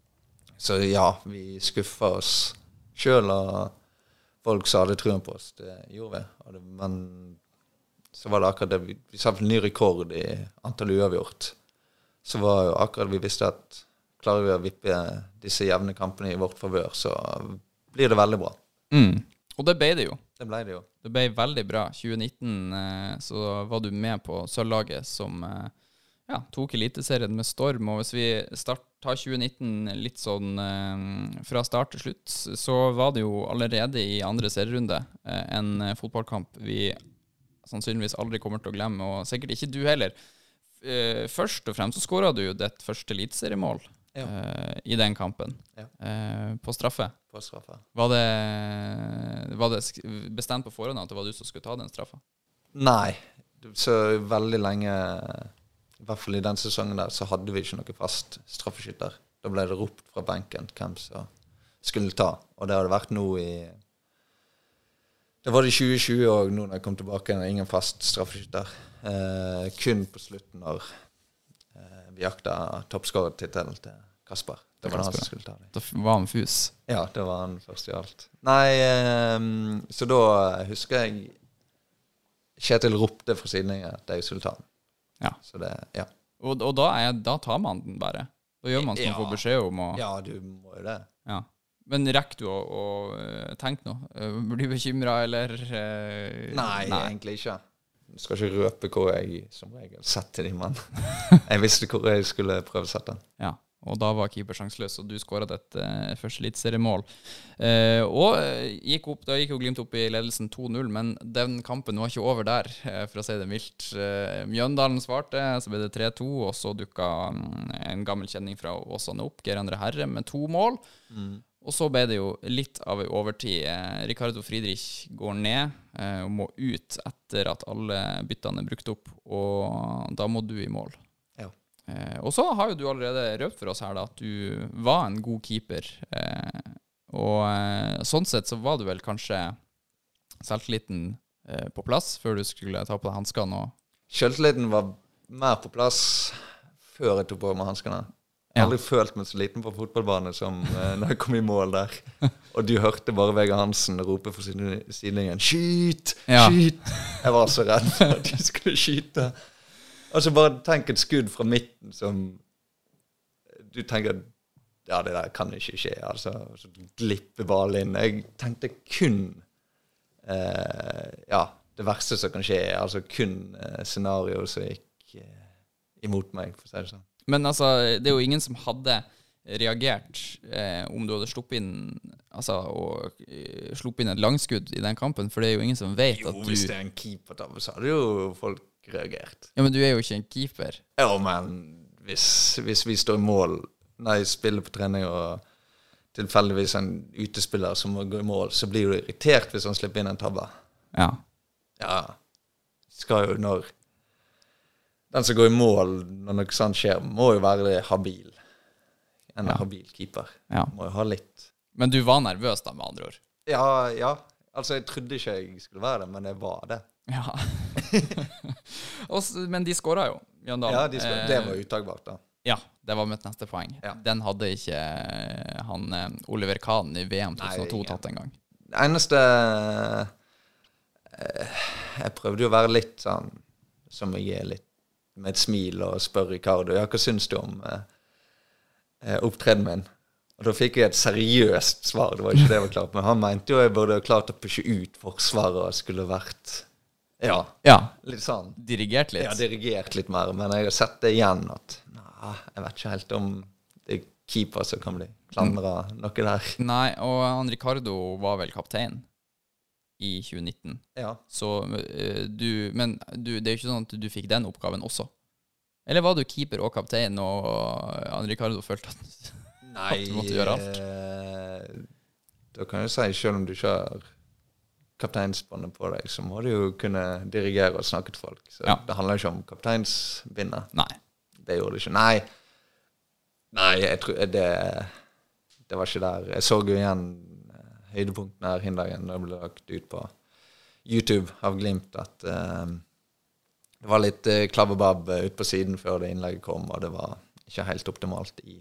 så ja, vi skuffet oss selv, og folk sa det troen på oss. Det gjorde vi. Og det, men så var det akkurat det. Vi, vi satte en ny rekord i antall uavgjort. Så var jo akkurat vi visste at klarer vi å vippe disse jevne kampene i vårt favør, så blir det veldig bra. Mm. Og det ble det jo. Det ble det jo. Det ble veldig bra. tjue nitten eh, så var du med på sølvlaget som eh, ja, tok eliteserien med storm, og hvis vi start, tar tjue nitten litt sånn eh, fra start til slutt, så var det jo allerede i andre serierunde eh, en eh, fotballkamp vi sannsynligvis aldri kommer til å glemme, og sikkert ikke du heller. Eh, først og fremst så skåret du jo ditt første eliteseriemål Ja. eh, i den kampen, Ja. eh, på straffe. På straffa. Var det, var det sk- bestemt på forhånd at det var du som skulle ta den straffa? Nei, så veldig lenge, i hvert fall i den sesongen der, så hadde vi ikke noe fast straffeskytter. Da ble det ropt fra benken hvem som skulle ta, og det hadde vært nå i, det var det i tjue tjue, og nå når jeg kom tilbake, er ingen fast straffeskytter. Eh, kun på slutten når eh, vi jakta toppskårertittelen til Kasper. Det var det han som skulle ta det. Da var han fus. Ja, det var han først i alt. Nei, eh, så da husker jeg Kjetil ropte fra sidningen at jeg er sultan. Ja. Så det, ja. Og, og da, er, da tar man den bare. Da gjør man som man Ja. får beskjed om. Og, Ja, du må jo det. ja. Men rekker du å, å eh, tenke noe? Eh, Blir du bekymret, eller? eh, Nei, egentlig ikke. Jeg skal ikke røpe hvor jeg som regel setter de, men jeg visste hvor jeg skulle prøve å sette den. Ja, og da var keeper sjanseløs, og du skåret et uh, første eliteseriemål. Eh, og eh, gikk opp, da gikk jo Glimt opp i ledelsen to null, men den kampen var ikke over der, eh, for å si det mildt. Eh, Mjøndalen svarte, så ble det tre to, og så dukket um, en gammel kjenning fra Åsane opp, Geir Andre Herre, med to mål. Mm. Og så ble det jo litt av en overtid. Eh, Ricardo Friedrich går ned eh, og må ut etter at alle byttene er brukt opp, og da må du i mål. Ja. Eh, og så har jo du allerede røpt for oss her da, at du var en god keeper. Eh, og eh, sånn sett så var du vel kanskje selvtilliten eh, på plass før du skulle ta på deg hanskene. Og Selvtilliten var mer på plass før jeg tok på meg hanskene. Jeg har aldri følt meg så liten på fotballbane som eh, når jeg kom i mål der. Og du hørte bare Vegard Hansen rope for sidelinjen, skyt, Ja. skyt. Jeg var så redd for at du skulle skyte. Altså bare tenk et skudd fra midten som du tenker, ja, det der kan ikke skje. Altså, så glipper ballen inn. Jeg tenkte kun, eh, ja, det verste som kan skje, altså kun eh, scenario som gikk eh, imot meg, for å si det sånn. Men altså, det er jo ingen som hadde reagert eh, om du hadde sluppet inn altså, og, eh, sluppet inn et langskudd i den kampen, for det er jo ingen som vet Jo, at du... hvis det er en keeper-tabbe, så hadde jo folk reagert. Ja, men du er jo ikke en keeper. Ja, men hvis, hvis vi står i mål, nei, spiller på trening, og tilfeldigvis en utespiller som må gå i mål, så blir du irritert hvis han slipper inn en tabbe. Ja. Ja, skal jo når... Den som går i mål når noe sånt skjer, må jo være habil. En Ja. habil keeper. Ja. Må jo ha litt. Men du var nervøs da, med andre ord. Ja, ja. Altså, jeg trodde ikke jeg skulle være det, men jeg var det. Ja. Og s- men de skåret jo, Mjøndalen. Ja, de skal, det var Eh, uttagbart da. Ja, det var mitt neste poeng. Ja. Den hadde ikke eh, han eh, Oliver Kahn i V M to tusen og to Nei, tatt en gang. Det eneste eh, jeg prøvde jo å være litt sånn som jeg er litt med et smil og spør Ricardo, ja, hva synes du om eh, eh, opptreden min? Og da fikk jeg et seriøst svar, det var ikke det jeg var klart, men han mente jo jeg burde ha klart å pushe ut forsvaret og skulle vært, ja, Ja, litt sånn. dirigert litt. Jeg har dirigert litt mer, men jeg har sett det igjen at, nei, jeg vet ikke helt om det er keeper som kan bli klandret noe der. Nei, og han Ricardo var vel kaptein i tjue nitten. Ja. Så eh, du, men du, det er jo ikke sånn at du fikk den oppgaven også. Eller var du keeper og kaptein, og han Ricardo følte at Nei, At du måtte gjøre alt. eh, da kan jeg si, selv om du ikke har kapteinsbåndet på deg, så må du jo kunne dirigere og snakke til folk. Så Ja. det handler ikke om kapteinsbindet. Nei. Det gjorde det ikke. Nei, Nei jeg tror det, det var ikke der. Jeg så jo igjen eh, høydepunktene her hindagen når det ble lagt ut på YouTube av Glimt, at eh, det var litt eh, klabbebab ute på siden før det innlegget kom, og det var ikke helt optimalt i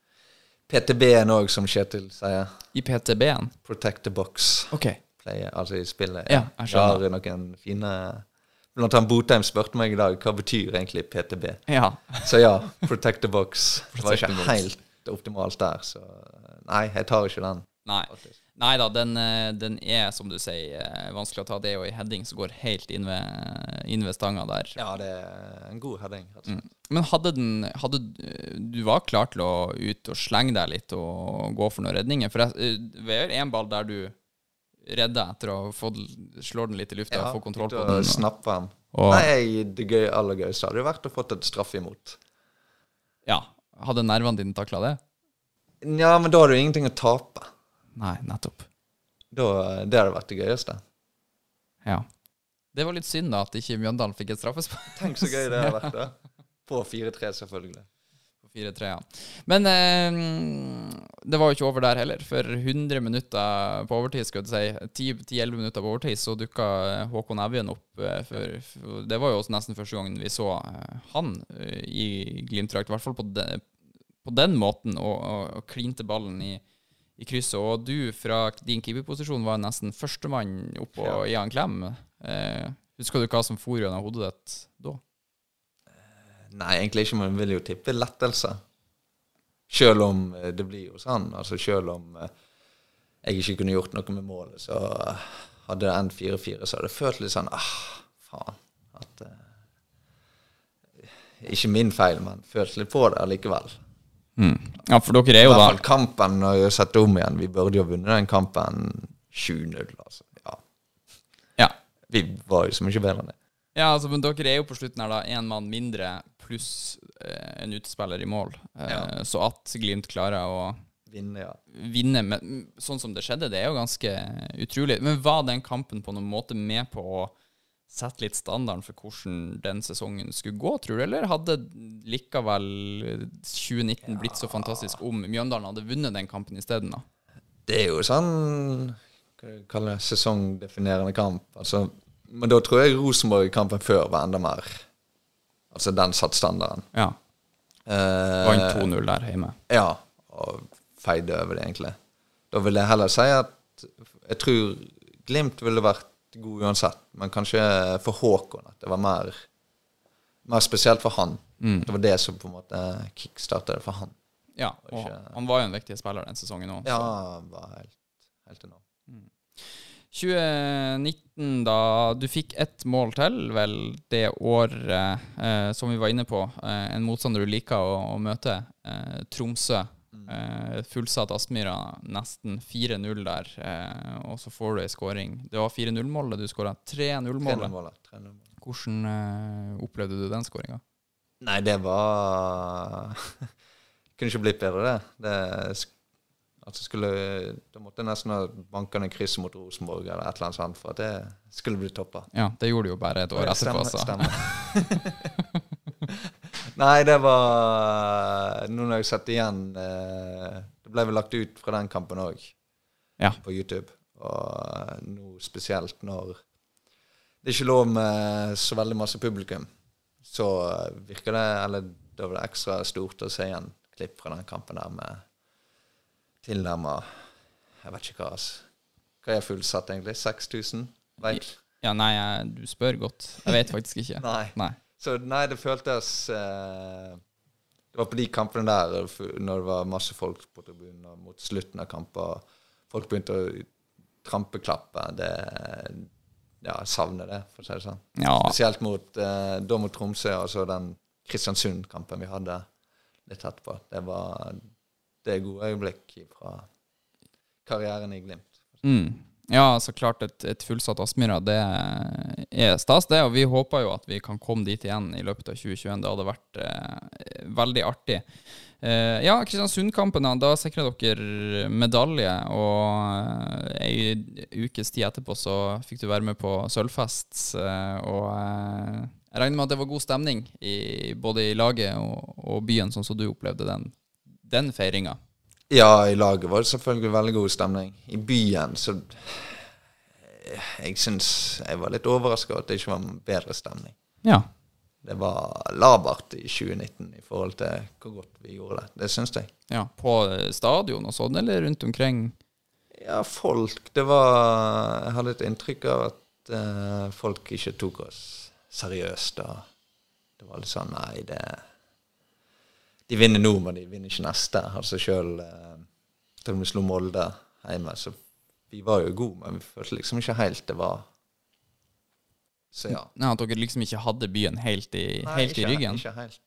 P T B-en også, som Kjetil sier. I P T B-en? Protect the box. Ok. Play, altså i spillet. Ja, jeg skjønner. Det har noen fine... Blant annet Botheim spørte meg i dag, hva betyr egentlig P T B? Ja. Så ja, protect the box. Det var Protect ikke the box. helt optimalt der, så nei, jeg tar ikke den. Nei. faktisk. Nei da, den, eh, den er, som du sier, eh, vanskelig å ta det, og i heading så går helt inn ved, inn ved stanga der. Ja, det er en god heading. Altså. Mm. Men hadde den hadde, du var klar til å ut og slenge deg litt og gå for noen redninger? For jeg, det er en ball der du redder etter å få slå den litt i lufta og få kontroll på litt å den. snappe den. Og, Nei, det gøy, aller gøyeste hadde jo vært å fått et straff imot. ja, hadde nervene dine taklet det? Ja, men da har du ingenting å tape. Nei, nettopp. Da, det hadde vært det gøyeste. Ja. Det var litt synd da at ikke Mjøndalen fikk et straffespark. Tenk så gøy det hadde vært da. På fire tre selvfølgelig. På fire tre, ja. Men eh, det var jo ikke over der heller. For hundre minutter på overtid, skal jeg si, ti elleve minutter på overtid, så dukket Håkon Evjen opp. eh, For, for det var jo også nesten første gangen vi så eh, han eh, i Glimt-drakt, i hvert fall på, de, på den måten, og, og, og klinte ballen i, i krysset, og du fra din keeperposisjon var nesten førstemann opp og gi han klem. Eh, husker du hva som for gjennom hodet ditt da? Nei, egentlig ikke, men jeg vil jo tippe lettelse. Selv om det blir jo sånn, altså selv om jeg ikke kunne gjort noe med målet, så hadde det endt fire fire, så hadde det følt litt sånn, ah, faen, at uh, ikke min feil, men følt litt på det likevel. Mm. Ja, for dere er jo da... I hvert fall kampen, når jeg setter om igjen, vi burde jo vunnet den kampen sju null, altså, ja. Ja. Vi var jo så mye bedre enn det. Ja, altså, men dere er jo på slutten her da, en mann mindre, pluss eh, en utespiller i mål. Eh, ja. Så at Glimt klarer å vinne, ja. vinne med, sånn som det skjedde, det er jo ganske utrolig. Men var den kampen på noen måte med på å sette litt standarden for hvordan den sesongen skulle gå, tror du? Eller hadde likevel tjue nitten ja. blitt så fantastisk om Mjøndalen hadde vunnet den kampen i stedet da? Det er jo sånn, hva jeg kaller det, sesongdefinerende kamp. Altså, men da tror jeg Rosenborg-kampen før var enda mer. Altså, den satt standarden. Ja. Det var en to null der hjemme. Ja, og feide over det egentlig. Da vil jeg heller si at jeg tror Glimt ville vært god uansett, men kanskje for Håkon at det var mer, mer spesielt for han. Mm. Det var det som på en måte kickstartet for han. Ja, og ikke, han var jo en viktig spiller den sesongen også. Ja, han var helt, helt enorm. Mm. tjue nitten da, du fikk ett mål til, vel, det året, eh, som vi var inne på, eh, en motstander du liker å, å møte, eh, Tromsø, mm. eh, fullsatt Aspmyra, nesten fire null der, eh, og så får du en scoring. Det var fire null-målet, du skåret tre null-målet. Hvordan eh, opplevde du den scoringen? Nei, det var... kunne ikke blitt bedre det. Det Altså skulle, da måtte jeg nesten ha banket en kryss mot Rosenborg eller et eller annet sånt for at det skulle bli toppet. Ja, det gjorde du jo bare et år etterpå. Stemmer, stemmer. Nei, det var nå når jeg sett igjen, eh, det ble vel lagt ut fra den kampen også, ja. På YouTube. Og nå spesielt når det ikke lå med så veldig masse publikum, så virker det, eller da var det ekstra stort å se igjen klipp fra den kampen der med tilnærmet, jeg vet ikke hva, hva er fullsatt egentlig? seks tusen? Vet? Ja, nei, jeg, du spør godt. Jeg vet faktisk ikke. nei. nei. Så nei, det føltes, eh, det var på de kampene der, når det var masse folk på tribunen, og mot slutten av kampen, folk begynte å trampeklappe, det, ja, jeg savner det, for å si det sånn. Ja. Spesielt mot, eh, da mot Tromsø, og så den Kristiansund-kampen vi hadde litt etterpå. Det var... Det er gode øyeblikk fra karrieren i Glimt. Mm. Ja, så klart et, et fullsatt Aspmyra, det er stas det, og vi håper jo at vi kan komme dit igjen i løpet av tjue tjueen. Det hadde vært eh, veldig artig. Eh, ja, Kristiansund-kampen, da sikret dere medalje, og eh, en ukes tid etterpå så fikk du være med på sølvfest, eh, og eh, jeg regner med at det var god stemning i, både i laget og, og byen, sånn som du opplevde den. Den feiringen? Ja, i laget var det selvfølgelig veldig god stemning. I byen, så jeg synes jeg var litt overrasket at det ikke var en bedre stemning. Ja. Det var labert i tjue nitten i forhold til hvor godt vi gjorde det. Det synes jeg. Ja, på stadion og sånn, eller rundt omkring? Ja, folk, det var... Jeg hadde et inntrykk av at uh, folk ikke tok oss seriøst. Da. Det var litt sånn, nei, det... De vinner nå, men de vinner ikke neste. Altså selv, eh, til vi slo Molde hjemme, så vi var jo gode, men vi følte liksom ikke helt det var. Så ja. Nei, at dere liksom ikke hadde byen helt i, Nei, helt ikke, i ryggen? Nei, ikke helt.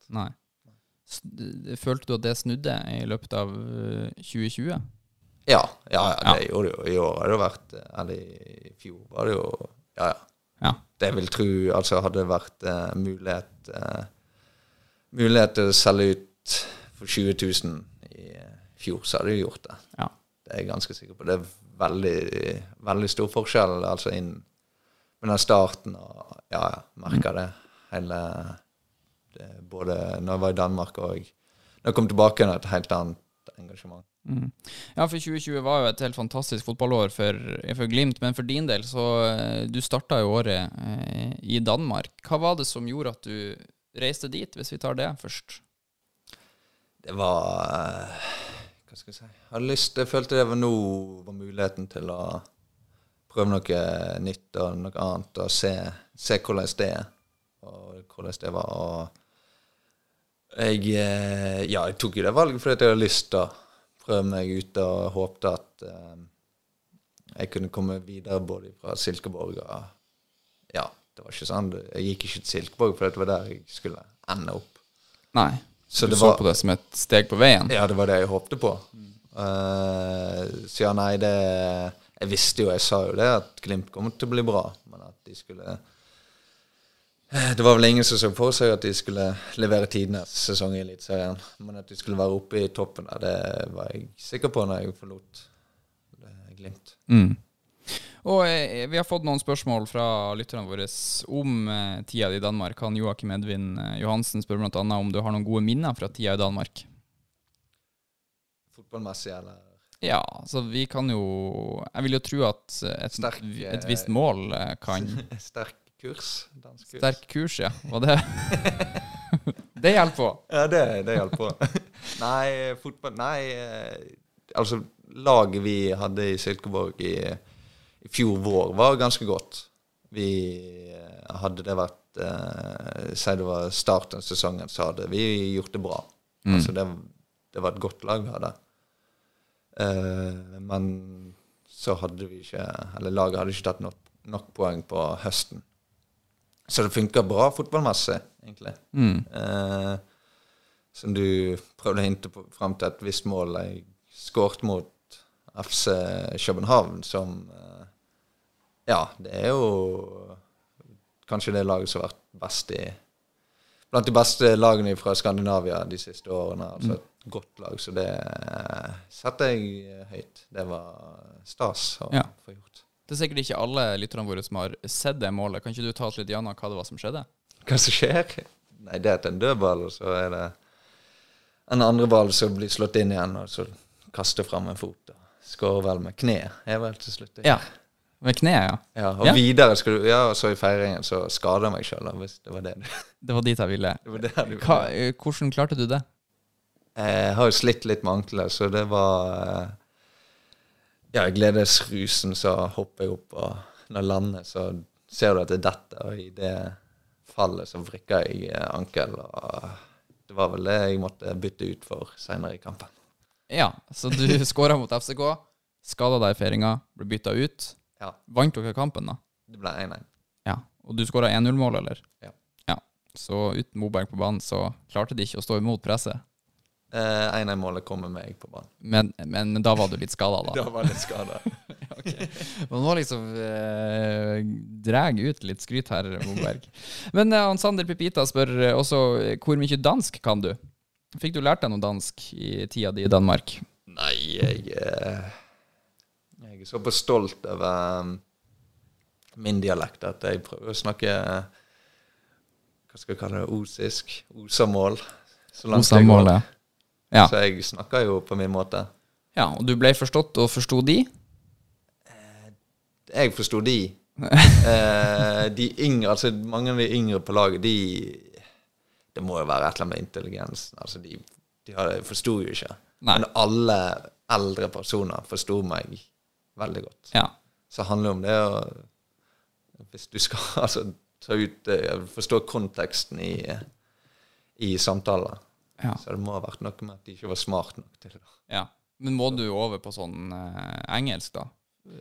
Nei. Følte du at det snudde i løpet av tjue tjue? Ja, ja, ja det ja. gjorde det jo. I år har det vært, eller i fjor var det jo, ja, ja. ja. Det jeg vil tro, altså hadde det vært uh, mulighet, uh, mulighet til å selge ut for tjue tusen i fjor, så hadde de gjort det. Ja. Det er jeg ganske sikker på. Det er veldig, veldig stor forskjell, altså inn med den starten, og ja, jeg merker det hele, det, både når jeg var i Danmark og når jeg kom tilbake med et helt annet engasjement. Mm. Ja, for tjue tjue var jo et helt fantastisk fotballår for, for Glimt, men for din del, så du startet jo året eh, i Danmark. Hva var det som gjorde at du reiste dit, hvis vi tar det først? Det var, hva skal jeg si? Jeg hadde lyst, jeg følte det var nå var muligheten til å prøve noe nytt og noe annet, og se, se hvordan det er, og hvordan det var. Og jeg, ja, jeg tok jo det valget fordi jeg hadde lyst til å prøve meg ut, og håpte at eh, jeg kunne komme videre både fra Silkeborg, og ja, det var ikke sånn, jeg gikk ikke til Silkeborg fordi det var der jeg skulle ende opp. Nei, så du det så var, på det som et steg på veien? Ja, det var det jeg håpte på. Mm. Uh, så ja, nei, det jeg visste jo, jeg sa jo det at Glimt kom til å bli bra, men at de skulle det var vel ingen som så for seg at de skulle levere tidenes sesong i Elitserien, men at de skulle være oppe i toppen der, det var jeg sikker på når jeg forlot Glimt. Mm. Og eh, vi har fått noen spørsmål fra lytterne våre om eh, tida i Danmark. Han Joakim Edvin eh, Johansen spør blant annet om du har noen gode minner fra tida i Danmark. Fotballmessig, eller? Ja, så vi kan jo jeg vil jo tro at et, sterk, et visst mål kan sterk kurs, dansk kurs. Sterk kurs, ja. Var det det hjelper på. Ja, det, det hjelper på. Nei, fotball Nei, altså laget vi hadde i Silkeborg i, i fjor vår var ganske godt. Vi hadde det vært eh, si det var starten av sesongen, så hadde vi gjort det bra. Mm. Altså det, det var et godt lag vi hadde. Uh, men så hadde vi ikke, eller laget hadde ikke tatt nok, nok poeng på høsten. Så det funket bra fotballmessig, egentlig. Mm. Uh, som du prøvde å hinte på, frem til et visst mål. Jeg skåret mot F C København, som uh, ja, det er jo kanskje det laget som har vært best i blant de beste lagene fra Skandinavia de siste årene. Altså et mm. godt lag, så det satte jeg høyt. Det var stas å ja. få gjort. Det er sikkert ikke alle lytterne våre som har sett det målet. Kan ikke du ta oss litt gjennom hva det var som skjedde? Hva som skjer? Nei, det er en dødball, og så er det en andre ball som blir slått inn igjen, og så kaster frem en fot. Skårer vel med kne, er vel til slutt. Ja. Med kne, ja. Ja, og ja. videre skal du, ja, og så i feiringen så skader jeg meg selv, hvis det var det. Det var dit jeg ville. Det var det du ville. Hva, hvordan klarte du det? Jeg har jo slitt litt med anklet, så det var, ja, i gledesrusen så hopper jeg opp, og når jeg lander så ser du at det detter, og i det fallet så vrikker jeg ankel, og det var vel det jeg måtte bytte ut for senere i kampen. Ja, så du skåret mot F C K, skadet deg i feiringen, ble byttet ut. Ja. Vant dere kampen da? Det ble én én. Ja, og du skåret en null-mål, eller? Ja. Ja. Så uten Moberg på banen, så klarte de ikke å stå imot presset? én én-målet kom med meg på banen. Men, men da var du litt skadet da? Da var jeg litt skadet. Okay. Man må liksom eh, drage ut litt skryt her, Moberg. Men eh, Sander Pipita spør også, hvor mye dansk kan du? Fikk du lært deg noe dansk i tida di i Danmark? Nei, jeg... Eh Jeg er så på stolt over um, min dialekt at jeg prøver å snakke, hva skal jeg kalle det, osisk, osamål. Osamål, ja. Ja. Så jeg snakker jo på min måte. Ja, og du ble forstått og forstod de? Eh, jeg forstod de. eh, de yngre, altså mange av de yngre på laget, de, det må jo være et eller annet med intelligensen. Altså de, de forstod jo ikke. Nei. Men alle eldre personer forstod meg veldig godt. Ja. Så det handler om det å, hvis du skal altså, ta ut, forstå konteksten i, i samtaler. Ja. Så det må ha vært noe med at de ikke var smart nok til det. Ja. Men må du over på sånn eh, engelsk da?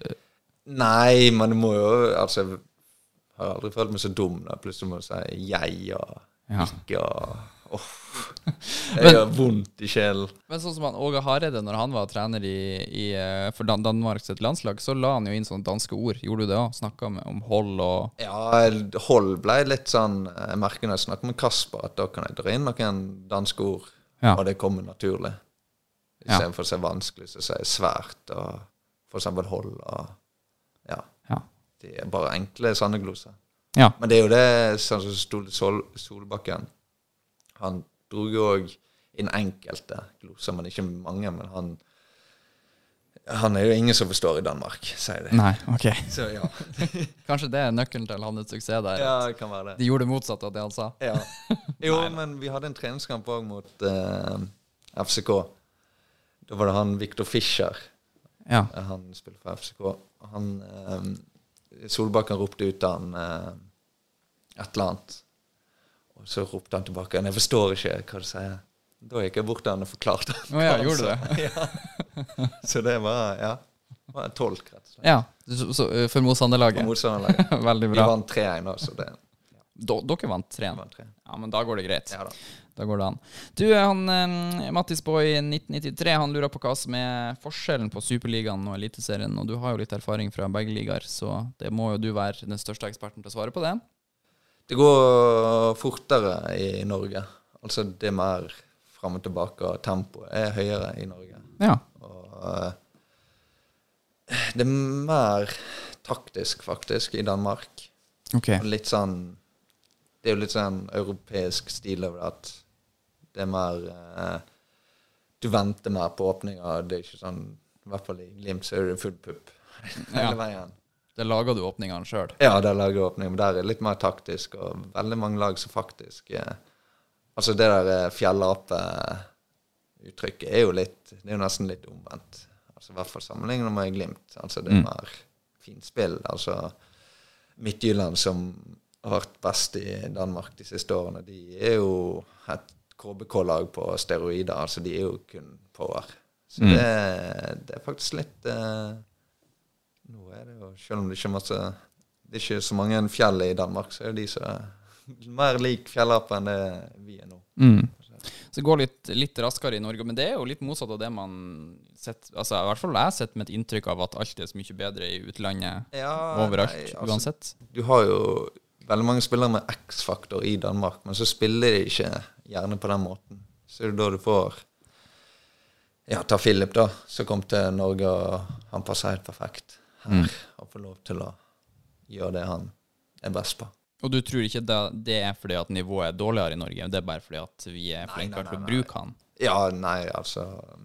Nei, men det må jo, altså, jeg har aldri følt meg så dum da. Plutselig må du si jeg og ja. ikke og oh, jeg har vondt i sjelen. Men sånn som han, Åge Hareide, når han var trener i, i, for Dan Danmarks landslag, så la han jo inn sånne danske ord. Gjorde du det også? Snakket om hold og... Ja, hold ble litt sånn, jeg merker når jeg snakker med Kasper, at da kan jeg dra inn noen danske ord, ja. Og det kommer naturlig. I stedet for å si vanskelig, så sier jeg svært, og for eksempel hold, og ja. Ja. Det er bare enkle sanne gloser. Ja. Men det er jo det, sånn som Ståle Sol Solbakken, han dro jo også inn enkelte gloser, men ikke mange, men han, han er jo ingen som forstår i Danmark, sier det. Nei, ok. Så ja. Kanskje det er nøkkelen til hans suksess der. Ja, det kan være det. De gjorde det motsatt av det han sa. Ja. Jo, men vi hadde en treningskamp også mot uh, F C K. da var det han Victor Fischer. Ja. Han spiller for F C K. Han, eh, Solbakken ropte ut han eh, et eller annet. Og så ropte han tilbake. Jeg forstår ikke hva du sier. Da gikk jeg bort til han og forklarte. Å oh, ja, gjorde du det? Ja. Så det var, ja, det var en tolk, rett og slett. Ja, så, så, for motstanderlaget. For motstanderlaget. Veldig bra. Vi vant tre en da, så det... Do, dere vant tre. tre. Ja, men da går det greit. Ja da. Da går det an. Du, han, eh, Mattis Boy nitten nittitre, han lurer på hva som er forskjellen på Superligaen og Eliteserien, og du har jo litt erfaring fra begge ligaer, så det må jo du være den største eksperten til å svare på det. Det går fortere i Norge. Altså det mer frem og tilbake, og tempoet er høyere i Norge. Ja. Og uh, det er mer taktisk faktisk i Danmark. Ok. Og litt sånn, det er jo litt sånn europeisk stil over at det er mer, uh, du venter mer på åpninger, det er ikke sånn, i hvert fall i Glimt så er det full pupp hele veien. Det lager du åpningene selv. Ja, det lager du åpninger, men der er det litt mer taktisk, og veldig mange lag som faktisk, uh, altså det der fjellape-uttrykket er jo litt, det er jo nesten litt omvendt. Altså i hvert fall sammenlignet med Glimt, altså det er mm. mer fint spill, altså Midtjylland som har vært best i Danmark de siste årene, de er jo et K B K-lag på steroider, altså de er jo kun power. Så mm. det, det er faktisk litt, uh, nå er det jo, selv om det ikke er masse, det er ikke så mange fjell i Danmark, så er det de som er mer lik fjellapp enn det vi er nå. Mm. Så det går litt, litt raskere i Norge, men det er jo litt motsatt av det man sett, altså i hvert fall jeg har sett med et inntrykk av at alt er så mye bedre i utlandet, ja, overalt, nei, altså, uansett. Du har jo veldig mange spillere med X-faktor i Danmark, men så spiller de ikke gjerne på den måten. Så er det da du får, ja, ta Philip da, som kom til Norge, og han passer helt perfekt her, mm. og får lov til å gjøre det han er best på. Og du tror ikke det, det er fordi at nivået er dårligere i Norge, det er bare fordi at vi er flinkere til å bruke han? Ja, nei, altså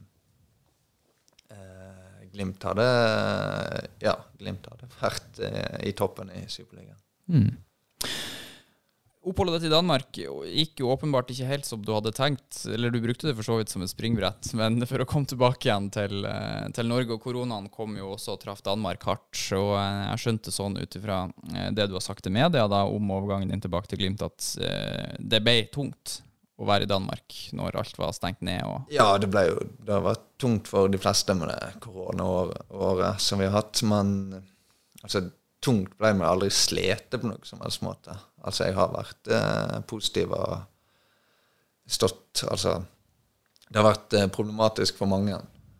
eh, Glimt hadde ja, Glimt hadde vært eh, i toppen i Superligaen. Mm. Oppholdet ditt i Danmark gikk jo åpenbart ikke helt som du hadde tenkt, eller du brukte det for så vidt som et springbrett, men for å komme tilbake igjen til, til Norge, og koronaen kom jo også og traff Danmark hardt, og jeg skjønte sånn utifra det du har sagt til media da, om overgangen din tilbake til Glimt, at det ble tungt å være i Danmark når alt var stengt ned. Og ja, det ble jo, det har vært tungt for de fleste med det koronaåret som vi har hatt, men altså tungt ble man aldri slete på noe som helst måte. Altså, jeg har vært eh, positiv og stått, altså, det har vært eh, problematisk for mange.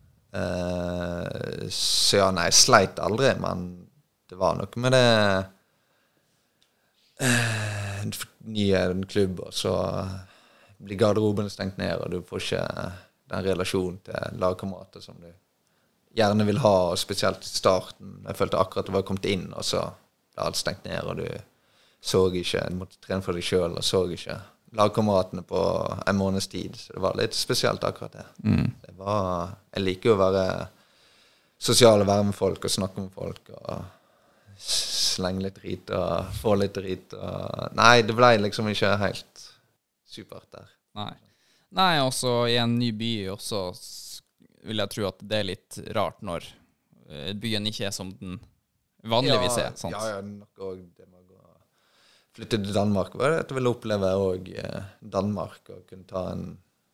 Eh, så ja, nei, jeg sleit aldri, men det var noe med det eh, nye klubb, og så blir garderoben stengt ned, og du får ikke den relasjonen til lagkamerater som du gjerne vil ha, og spesielt i starten. Jeg følte akkurat det var kommet inn, og så ble alt stengt ned, og du så ikke, du måtte trene for deg selv, og så ikke lagkameratene på en måneds tid. Så det var litt spesielt akkurat det. Mm. Det var, jeg liker jo å være sosial og være med folk, og snakke med folk, og slenge litt drit, og få litt drit. Og nei, det ble liksom ikke helt supert der. Nei, nei også i en ny by også vil jeg tro at det er litt rart når byen ikke er som den vanligvis er. Sant? Ja, ja, nok også det med å flytte til Danmark var det at jeg ville oppleve også Danmark og kunne ta en,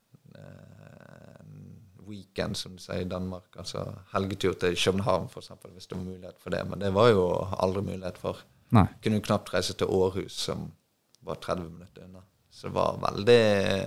en weekend, som du sier, i Danmark, altså helgetur til København for eksempel, hvis det var mulighet for det, men det var jo aldri mulighet for. Nei. Kunne jo knapt reise til Aarhus, som var tretti minutter unna. Så det var veldig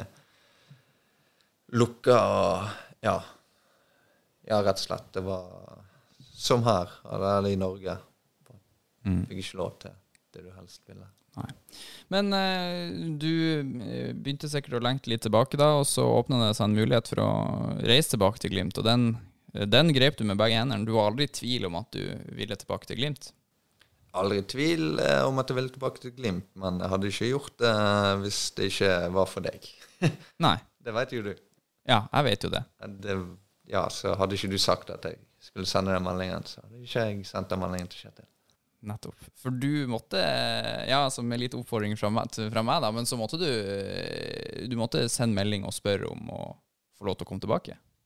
lukket, og ja, ja, rett og slett, det var som her, eller i Norge. Mm. Fikk ikke lov til det du helst ville. Nei. Men eh, du begynte sikkert å lengte litt tilbake da, og så åpnet det seg en mulighet for å reise tilbake til Glimt, og den, den grep du med begge hendene. Du var aldri i tvil om at du ville tilbake til Glimt? Aldri i tvil eh, om at jeg ville tilbake til Glimt, men jeg hadde ikke gjort det hvis det ikke var for deg. Nei. Det vet jo du. Ja, jeg vet jo det. Det ja, så hadde ikke du sagt at jeg skulle sende den meldingen, så hadde ikke jeg sendt den meldingen til Kjetil. Nettopp. For du måtte, ja, altså med litt oppfordring fra meg, fra meg da, men så måtte du, du måtte sende melding og spørre om å få lov til å komme tilbake.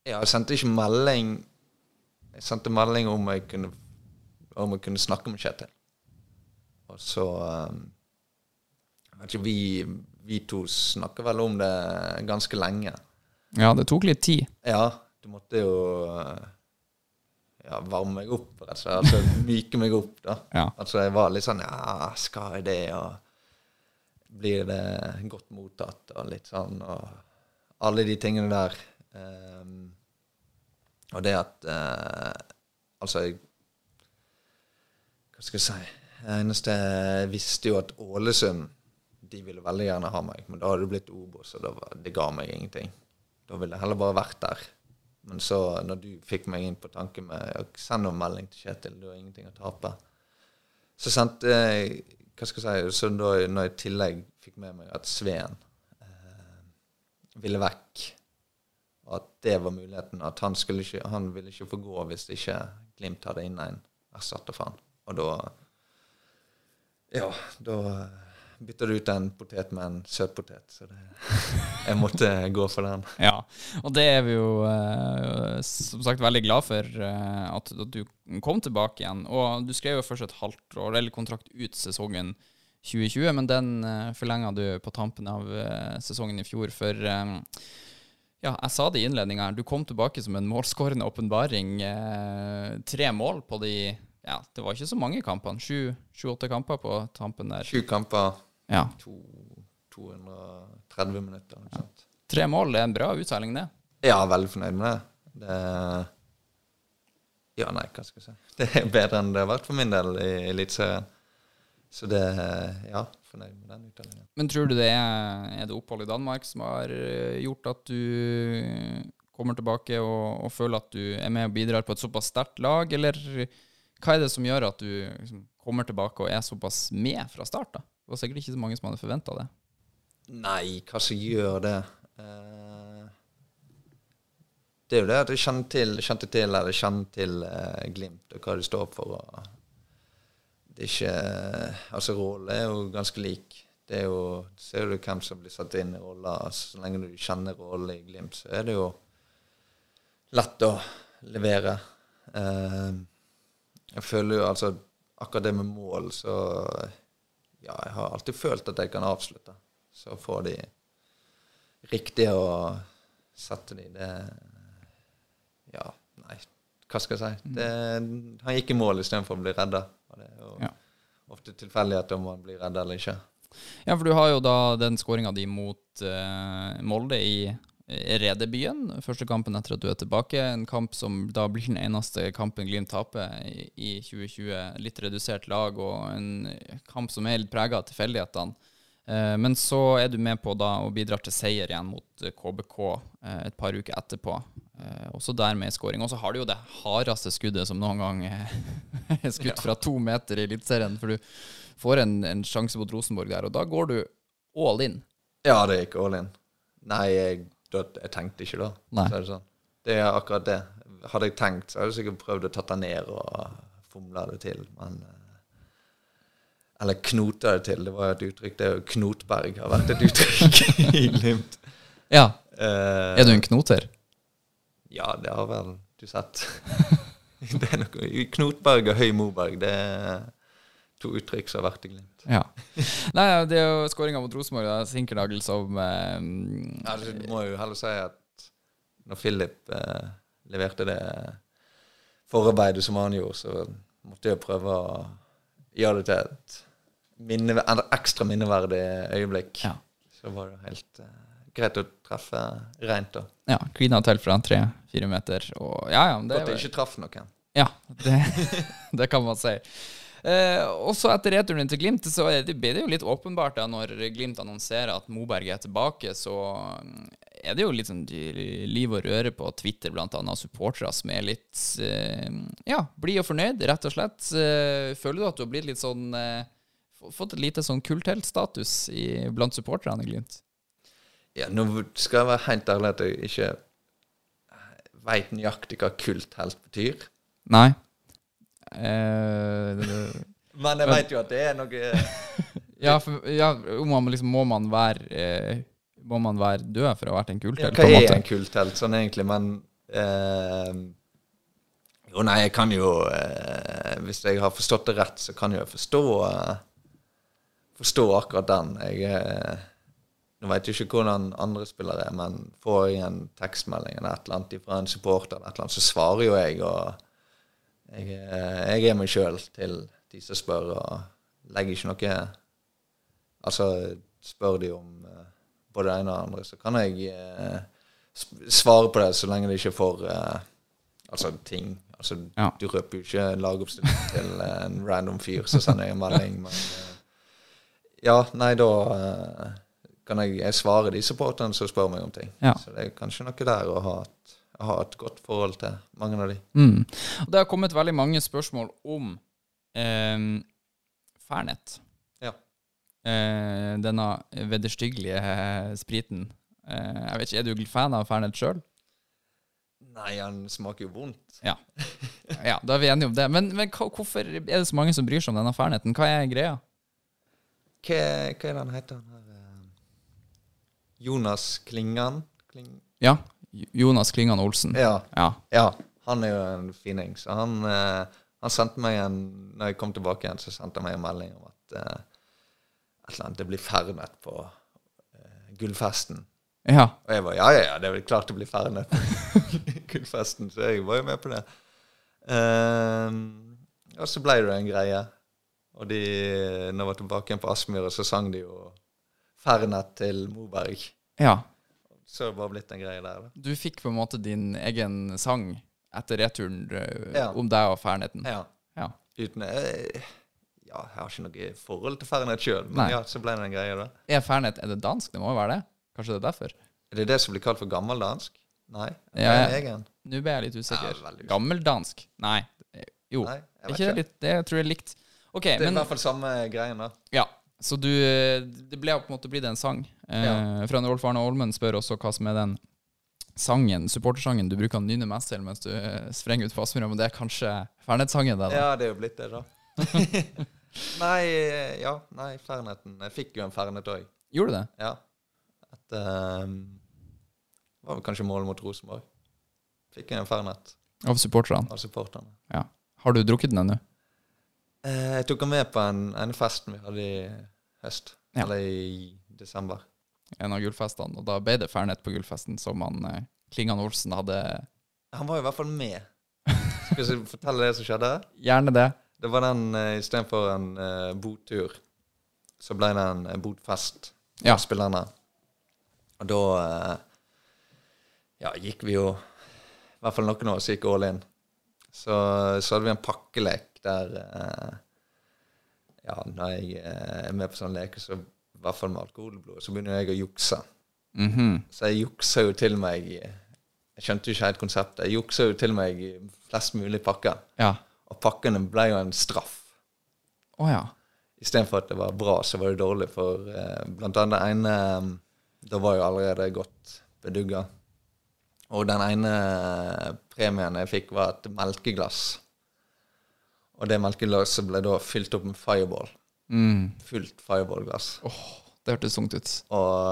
Ja, jeg sendte ikke melding. Jeg sendte melding om jeg kunne, om jeg kunne snakke med Kjetil. Og så um, jeg vet ikke, vi, vi to snakker vel om det ganske lenge. Ja, det tok litt tid. Ja, du måtte jo ja, varme meg opp, rett og slett. Altså myke meg opp, da. Ja. Altså jeg var litt sånn, ja, skal jeg det, og blir det godt mottatt, og litt sånn, og alle de tingene der. Um, og det at, uh, altså, jeg, hva skal jeg si, det eneste jeg visste jo at Ålesund, de ville veldig gjerne ha meg, men da hadde det blitt Obos, og da var, det ga meg ingenting. Da ville jeg heller bare vært der. Men så, når du fikk meg inn på tanken med å sende en melding til Kjetil, du har ingenting å tape. Så sendte jeg, hva skal jeg si, så da, når jeg i tillegg fikk med meg at Sveen eh, ville vekk, og at det var muligheten, at han, skulle ikke, han ville ikke få gå hvis ikke Glimt hadde inn en erstatter for han. Og da, ja, da bytter du ut en potet med en søtpotet, så det, jeg måtte gå for den. Ja, og det er vi jo eh, som sagt veldig glad for eh, at, at du kom tilbake igjen. Og du skrev jo først et halvt år, eller kontrakt ut sesongen tjue tjue, men den eh, forlenget du på tampen av eh, sesongen i fjor. For eh, ja, jeg sa det i innledningen her, du kom tilbake som en målskårende åpenbaring. Eh, tre mål på de, ja, det var ikke så mange kampene, sju, sju, åtte kamper på tampen der. Sju kamper. Ja. To, to hundre og tretti minutter. Ja. Tre mål er en bra utseiling, det. Ja, veldig fornøyd med det. det. Ja, nei, hva skal jeg si. Det er bedre enn det har vært for min del i Eliteserien. Så det, ja, fornøyd med den utdelingen. Men tror du det er, er det opphold i Danmark som har gjort at du kommer tilbake og, og føler at du er med og bidrar på et såpass sterkt lag, eller hva er det som gjør at du liksom, kommer tilbake og er såpass med fra start da? Det var sikkert ikke så mange som hadde forventet det. Nei, hva som gjør det? Eh, det er jo det at jeg kjenner til, kjente til, eller kjenner til eh, Glimt, og hva det står for. Og det er ikke, altså rollen er jo ganske lik. Det er jo, ser du hvem som blir satt inn i rollen, altså, så lenge du kjenner rollen i Glimt, så er det jo lett å levere. Eh, jeg føler jo, altså, akkurat det med mål, så ja, jeg har alltid følt at jeg kan avslutte. Så får de riktig å sette de. Det, ja, nei, hva skal jeg si? Det, han gikk i mål i stedet for å bli reddet. Og det er jo ja. Ofte tilfeldighet om man blir reddet eller ikke. Ja, for du har jo da den skåringen di mot uh, Molde i Redebyen, første kampen etter at du er tilbake, en kamp som da blir den eneste kampen Glimt taper i, i tjue tjue, litt redusert lag, og en kamp som er litt preget av tilfeldighetene. Eh, men så er du med på da og bidrar til seier igjen mot K B K eh, et par uker etterpå, eh, også der med skåring. Og så har du jo det hardeste skuddet som noen gang er skutt fra to meter i Eliteserien, for du får en, en sjanse mot Rosenborg der, og da går du all in. Ja, det gikk all in. Nei, jeg jeg tenkte ikke da. Så er det, sånn. Det er akkurat det. Hadde jeg tenkt, så hadde jeg sikkert prøvd å tatt det ned og fomle det til. Men, eller knota det til. Det var jo et uttrykk. Det er jo Knotberg har vært et uttrykk i Glimt. Ja. Uh, er du en knoter? Ja, det har vel du sett. Det er noe. Knotberg og Høy Moberg, det er to uttrykk som har vært i Glimt. Ja. Nei, det er jo skåringen mot Rosenborg, da, Sinkernagel som eh, ja, du må jo heller si at når Philip eh, leverte det forarbeidet som han gjorde, så måtte jeg prøve å gjøre det til et minne, ekstra minneverdig øyeblikk. Ja. Så var det helt eh, greit å treffe rent da. Ja, klina til fra tre fire meter. Og, ja, ja, det Godt jeg ikke traff noen. Ja, det, det kan man si. Eh, også etter returen til Glimt så er det, det er jo litt åpenbart da, når Glimt annonserer at Moberg er tilbake, så er det jo litt sånn liv og røre på Twitter, blant annet supportere som er litt eh, ja, blid og fornøyd, rett og slett. Eh, føler du at du har blitt litt sånn eh, fått et lite sånn kultheltstatus blant supporterne i Glimt? Ja, nå skal jeg være helt ærlig at jeg ikke vet nøyaktig hva kulthelt betyr. Nei. Eh, men jeg vet jo at det er noe ja, for, ja, man liksom, må man være eh, må man være død for å ha vært en kulthelt? Ja, hva er en kulthelt sånn egentlig? Men Eh, jo, nei, jeg kan jo eh, hvis jeg har forstått det rett, så kan jeg jo forstå eh, forstå akkurat den. Jeg eh, nå vet jeg ikke hvordan andre spillere er, men får jeg en tekstmelding eller et eller annet fra en supporter, eller et eller annet, så svarer jo jeg, og jeg, eh, jeg er meg selv til de som spør, og legger ikke noe, altså spør de om eh, både det ene og det andre, så kan jeg eh, svare på det så lenge det ikke får eh, altså ting, altså ja. Du røper jo ikke lagoppstilling til en random fyr, så sender jeg en melding, men eh, ja, nei, da eh, kan jeg, jeg svare de supporterne som spør meg om ting. Ja. Så det er kanskje noe der å ha et, å ha et godt forhold til mange av de. Mm. Og det har kommet veldig mange spørsmål om eh, Fernet. Ja. Eh, denne vederstyggelige eh, spriten. Eh, jeg vet ikke, er du fan av Fernet selv? Nei, han smaker jo vondt. Ja, ja da er vi enige om det. Men, men hvorfor er det så mange som bryr seg om denne Ferneten? Hva er greia? Hva, hva er det han heter? Jonas Klingan? Kling... Ja, Jonas Klingan Olsen. Ja. Ja. Ja, han er jo en fining. Så han, eh, han sendte meg en, når jeg kom tilbake igjen, så sendte han meg en melding om at eh, et eller annet, det blir Fernet på eh, gullfesten. Ja. Og jeg var, ja, ja, ja, det er vel klart det blir Fernet på gullfesten, så jeg var jo med på det. Um, og så ble det en greie. Og de, når jeg var tilbake igjen på Aspmyra, så sang de jo Fernet til Moberg. Ja. Så det bare blitt en greie der. Da. Du fikk på en måte din egen sang etter returen ja. Om deg og Ferneten. Ja. Ja. Uten, eh, ja, jeg har ikke noe forhold til Fernet selv, men Nei. Ja, så ble det en greie da. Er Fernet, er det dansk? Det må jo være det. Kanskje det er derfor? Er det det som blir kalt for gammeldansk? Nei, det ja, er en egen. Nå ble jeg litt usikker. Ja, usikker. Gammeldansk? Nei. Jo, Nei, jeg ikke det litt, det tror jeg er likt. Okay, det er men, i hvert fall samme greien da. Ja, så du, det ble på en måte blitt en sang. Ja. Eh, fra Rolf Arne Olmen spør også hva som er den sangen, supportersangen du bruker å nynne mest til mens du sprenger ut på Aspmyra, men det er kanskje Fernet-sangen det da? Ja, det er jo blitt det da. Nei, ja, nei, Ferneten. Jeg fikk jo en Fernet også. Gjorde du det? Ja. At, um, var vel kanskje mål mot Rosenborg. Fikk jeg en Fernet. Av supporterne? Av supporterne. Ja. Har du drukket den ennå? Eh, jeg tok den med på en, en festen vi hadde i høst. Ja. Eller i desember. En av gullfestene, og da ble det Fernet på gullfesten som han, eh, Klingan Olsen hadde... Han var i hvert fall med. Skal jeg fortelle det som skjedde? Gjerne det. Det var den, uh, i stedet for en uh, bottur, så ble det en uh, botfest for ja. Spillerne. Og da uh, ja, gikk vi jo, i hvert fall noen av oss gikk all in. Så, så hadde vi en pakkelek der, uh, ja, når jeg uh, er med på sånn leke, så i hvert fall med alkoholblod, så begynner jeg å jukse. Mm-hmm. Så jeg jukser jo til meg, jeg skjønte jo ikke helt konseptet, jeg jukser jo til meg flest mulig pakker. Ja. Og pakkene ble jo en straff. Åh oh, ja. I stedet for at det var bra, så var det dårlig. For eh, blant annet den ene, da var jo allerede godt bedugget. Og den ene premien jeg fikk var et melkeglass. Og det melkeglasset ble da fylt opp med Fireball. Mm. Fullt Fireball-glass. Åh, oh, det hørtes tungt ut.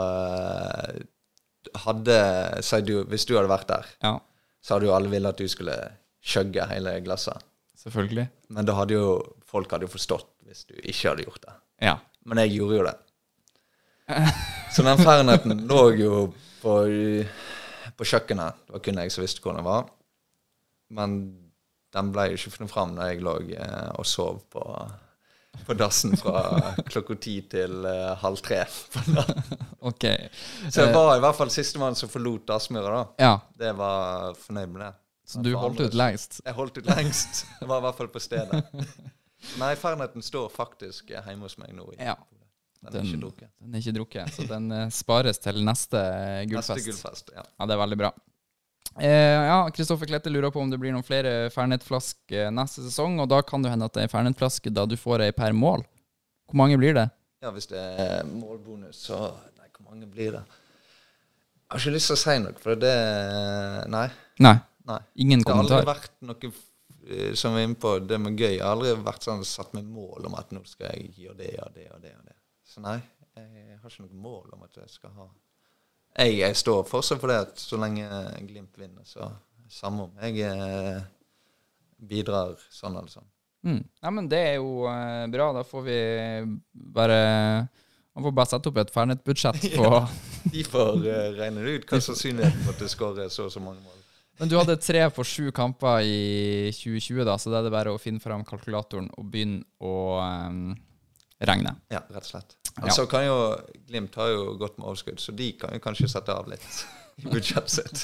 Og hadde, så du, hvis du hadde vært der, ja. så hadde jo alle ville at du skulle skjøgge hele glasset. Selvfølgelig. Men da hadde jo, folk hadde jo forstått hvis du ikke hadde gjort det. Ja. Men jeg gjorde jo det. Så den Ferneten lå jo på, på kjøkkenet. Det var kun jeg som visste hvor den var. Men den ble jo ikke funnet frem når jeg lå eh, og sov på, på dassen fra klokka ti til eh, halv tre. Ok. Så jeg var i hvert fall siste mann som forlot Aspmyra da. Ja. Det var fornøyd med det. Så du holdt ut lengst? Jeg holdt ut lengst. Jeg var i hvert fall på stedet. Nei, Ferneten står faktisk hjemme hos meg nå. Ja. Den er den, ikke drukket. Den er ikke drukket, så den uh, spares til neste gullfest. Neste gullfest, ja. Ja, det er veldig bra. Eh, ja, Kristoffer Klette lurer på om det blir noen flere Fernet-flasker neste sesong, og da kan det hende at det er Fernet-flasker da du får ei per mål. Hvor mange blir det? Ja, hvis det er målbonus, så... Nei, hvor mange blir det? Jeg har ikke lyst til å si noe, for det... Nei. Nei. Nei. Ingen kommentar. Det har aldri vært noe som vi er inne på, det med gøy. Jeg har aldri vært sånn satt med mål om at nå skal jeg gjøre det og det og det og det. Så nei, jeg har ikke noe mål om at jeg skal ha... Jeg, jeg står fortsatt for det at så lenge Glimt vinner, så samme om jeg eh, bidrar sånn eller sånn. Mm. Ja, men det er jo uh, bra. Da får vi bare Man får bare sette opp et ferdigbudsjett på ja, de får uh, regne ut hva sannsynligheten for at det skårer så og så mange mål. Men du hadde tre på sju kamper i tjue tjue da, så det er det bare å finne fram kalkulatoren og begynne å um, regne. Ja, rett og slett. Altså ja. kan jo Glimt har jo gått med overskudd, så de kan jo kanskje sette av litt i budsjettet sitt.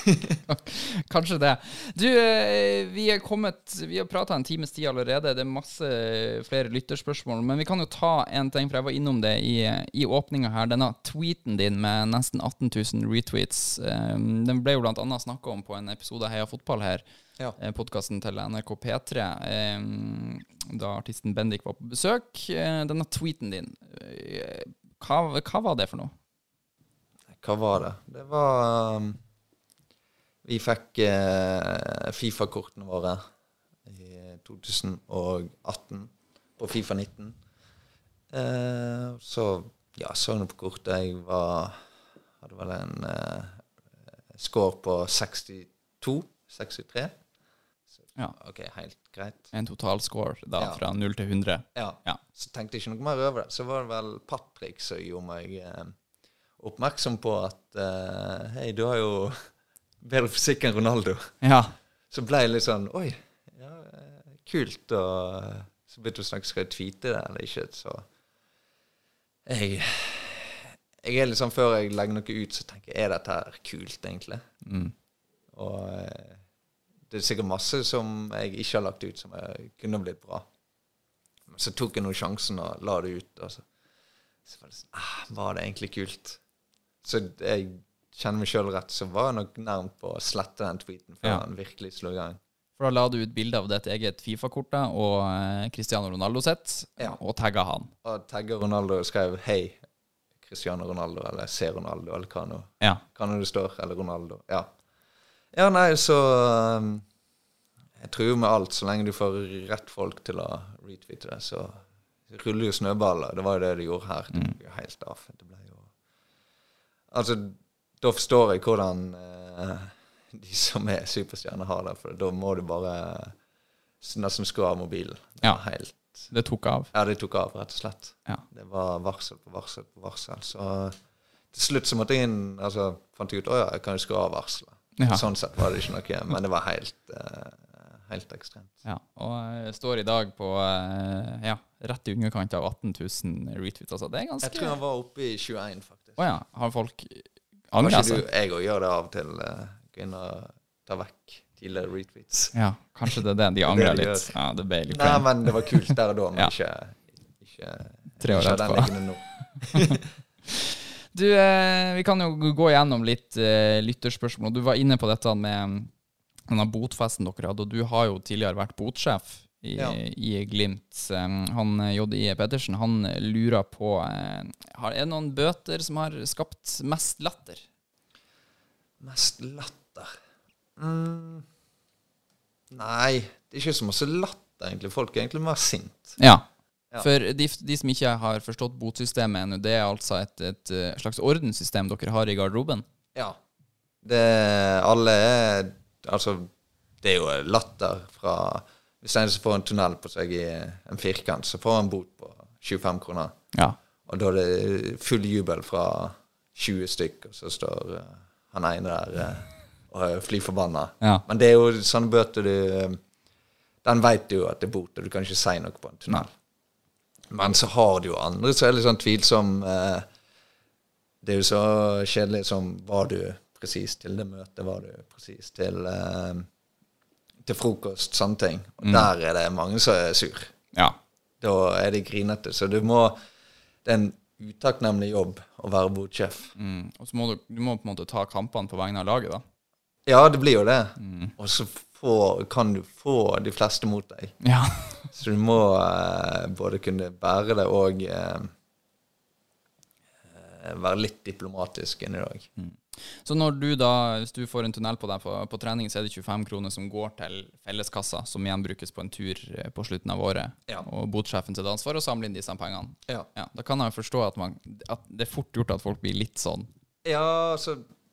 Kanskje det. Du, vi er kommet Vi har pratet en times tid allerede. Det er masse flere lytterspørsmål, men vi kan jo ta en ting, for jeg var innom det i, i åpningen her. Denne tweeten din med nesten atten tusen retweets, um, den ble jo blant annet snakket om på en episode av Heia Fotball her, ja. podcasten til N R K P tre, um, da artisten Bendik var på besøk. Uh, denne tweeten din, uh, hva, hva var det for noe? Hva var det? Det var um, Vi fikk uh, FIFA-kortene våre i to tusen og atten på FIFA nitten. Uh, så ja, så jeg på kortet. Jeg var hadde vel en uh, score på sekstito sekstitre. Så, ja. Ok, helt greit. En total score da, ja. Fra null til hundre. Ja. ja. Så tenkte jeg ikke noe mer over det. Så var det vel Patrick som gjorde meg uh, oppmerksom på at uh, hei, du har jo bedre fysikk enn Ronaldo. Ja. Så ble jeg litt sånn, oi, ja, kult, og så begynte jeg å snakke, skal jeg tweete det eller ikke, så jeg, jeg er litt sånn, før jeg legger noe ut, så tenker jeg, er dette her kult egentlig? Mm. Og uh, det er sikkert masse som jeg ikke har lagt ut, som jeg kunne blitt bra. Men så tok jeg noen sjansen og la det ut, og så, så var det sånn, ah, var det egentlig kult? Så jeg kjenner meg selv rett, så var jeg nok nærmt på å slette den tweeten før ja. Han virkelig slo i gang. For da la du ut bilde av ditt eget FIFA-kort og eh, Cristiano Ronaldo sett, ja. Og tagget han. Og tagget Ronaldo og skrev, hei, Cristiano Ronaldo, eller C. Ronaldo, eller hva nå. Ja. Hva nå det står, eller Ronaldo. Ja, ja nei, så um, jeg tror med alt, så lenge du får rett folk til å retweete det, så ruller jo snøballer. Det var jo det de gjorde her. Det ble jo helt av. Det ble jo Altså, da forstår jeg hvordan eh, de som er superstjerner har det, for da må du bare nesten skru av mobilen. Det ja, helt, det tok av. Ja, det tok av, rett og slett. Ja. Det var varsel på varsel på varsel. Så til slutt så måtte jeg inn, altså, fant jeg ut, åja, jeg kan jo skru av varselet. Ja. Sånn sett var det ikke noe, men det var helt, eh, helt ekstremt. Ja, og jeg står i dag på, eh, ja, rett i underkant av atten tusen retweets, altså det er ganske... Jeg tror han var oppe i tjueen, faktisk. Åja, har folk angret seg? Jeg også gjør det av og til, uh, gå inn og ta vekk tidligere retweets. Ja, kanskje det er det, de angrer det litt. Ja, det ble litt Nei, klein. Men det var kult der og da, men ja. ikke, ikke... Tre år etterpå. Du, eh, vi kan jo gå igjennom litt eh, lytterspørsmål. Du var inne på dette med denne botfesten dere hadde, og du har jo tidligere vært botsjef i, ja. i Glimt. Han J I Pettersen, han lurer på eh, er det noen bøter som har skapt mest latter? Mest latter? Mm. Nei, det er ikke så masse latter egentlig. Folk er egentlig mer sint. Ja, ja. For de, de som ikke har forstått botsystemet ennå, det er altså et, et slags ordenssystem dere har i garderoben? Ja. Det, alle er, altså, det er jo latter fra... Hvis en som får en tunnel på seg i en firkant, så får han bot på tjuefem kroner. Ja. Og da er det full jubel fra tjue stykk, og så står uh, han ene der uh, og er fly forbanna. Ja. Men det er jo sånne bøter du... Uh, den vet du jo at det er bot, og du kan ikke si noe på en tunnel. Nei. Men så har du jo andre, så er det litt sånn tvilsom... Uh, det er jo så kjedelig som var du precis til det møtet, var du precis til... Uh, til frokost, sånne ting. Og mm. der er det mange som er sur. Ja. Da er de grinete. Så du må, det er en utakknemlig jobb å være botsjef. Mm. Og så må du, du må på en måte ta kampene på vegne av laget da. Ja, det blir jo det. Mm. Og så får, kan du få de fleste mot deg. Ja. Så du må eh, både kunne bære det og eh, være litt diplomatisk inn i dag. Mm. Så når du da, hvis du får en tunnel på deg på, på trening, så er det tjuefem kroner som går til felleskassa, som igjen brukes på en tur på slutten av året. Ja. Og botsjefen til ansvar å samle inn disse pengene. Ja. Ja, da kan jeg forstå at, man, at det er fort gjort at folk blir litt sånn. Ja, så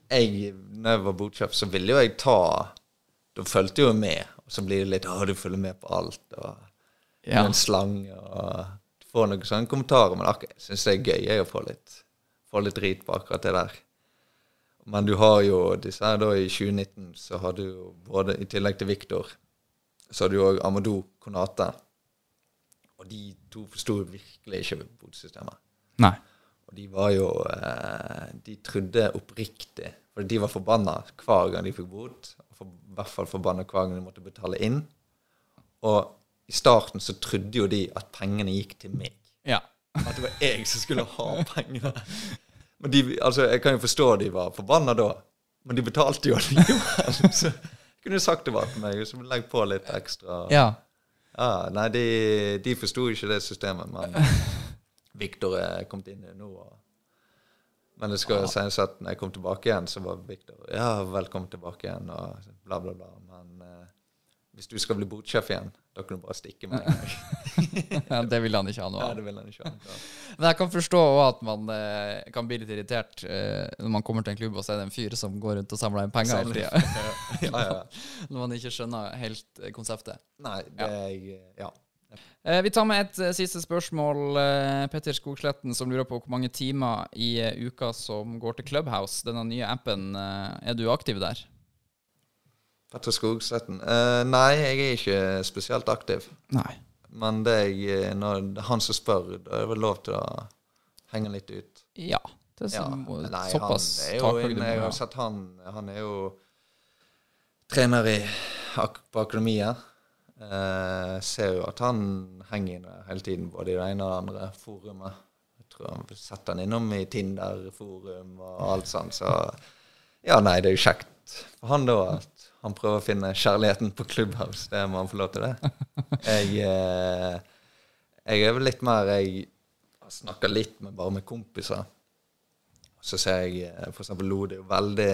jeg, når jeg var botsjef, så ville jo jeg ta, da følte jeg jo med, og så blir det litt, å, du følger med på alt, og ja. En slange, og du får noen sånne kommentarer, men akkurat, jeg synes det er gøy jeg, å få litt, få litt drit på akkurat det der. Men du har jo, disse her da i tjue nitten, så har du jo både, i tillegg til Victor, så har du jo også Amadou Konate, og de to forstod virkelig ikke bodsystemet. Nei. Og de var jo, eh, de trodde oppriktig, for de var forbannet hver gang de fikk bod, og for, i hvert fall forbannet hver gang de måtte betale inn. Og i starten så trodde jo de at pengene gikk til meg. Ja. At det var jeg som skulle ha pengene. Men de, altså, jeg kan jo forstå at de var forbannet da, men de betalte jo allikevel. Så jeg kunne sagt det var til meg, så legg på litt ekstra. Ja. Ja, nei, de, de forstod ikke det systemet, men Victor er kommet inn nå. Og, men det skal jo sies at når jeg kom tilbake igjen, så var Victor, ja, velkommen tilbake igjen, og bla bla bla. Men eh, hvis du skal bli botsjef igjen, da kan du bare stikke med en gang. Ja, det vil han ikke ha noe av. Ja, det vil han ikke ha noe av. Men jeg kan forstå også at man eh, kan bli litt irritert eh, når man kommer til en klubb og så er det en fyr som går rundt og samler inn penger hele tiden. Ja, ja, ja. Når man ikke skjønner helt eh, konseptet. Nei, det er jeg, ja. Eh, vi tar med et eh, siste spørsmål. Eh, Petter Skogsletten som lurer på hvor mange timer i eh, uka som går til Clubhouse, denne nye appen. Eh, er du aktiv der? Petter Skogsletten? Uh, nei, jeg er ikke spesielt aktiv. Nei. Men det er når det er han som spør, da er det vel lov til å henge litt ut. Ja, det er så, ja. Nei, såpass takhøyde. Jeg har sett han, han er jo trener i, på akademiet. Uh, ser jo at han henger inne hele tiden, både i det ene og det andre forumet. Jeg tror han vil sette han innom i Tinder-forum og alt sånt, så ja, nei, det er jo kjekt for han da, at han prøver å finne kjærligheten på Clubhouse, det må han få lov til det. Jeg, eh, jeg er vel litt mer, jeg snakker litt med, bare med kompiser. Så ser jeg, for eksempel Lode, jo veldig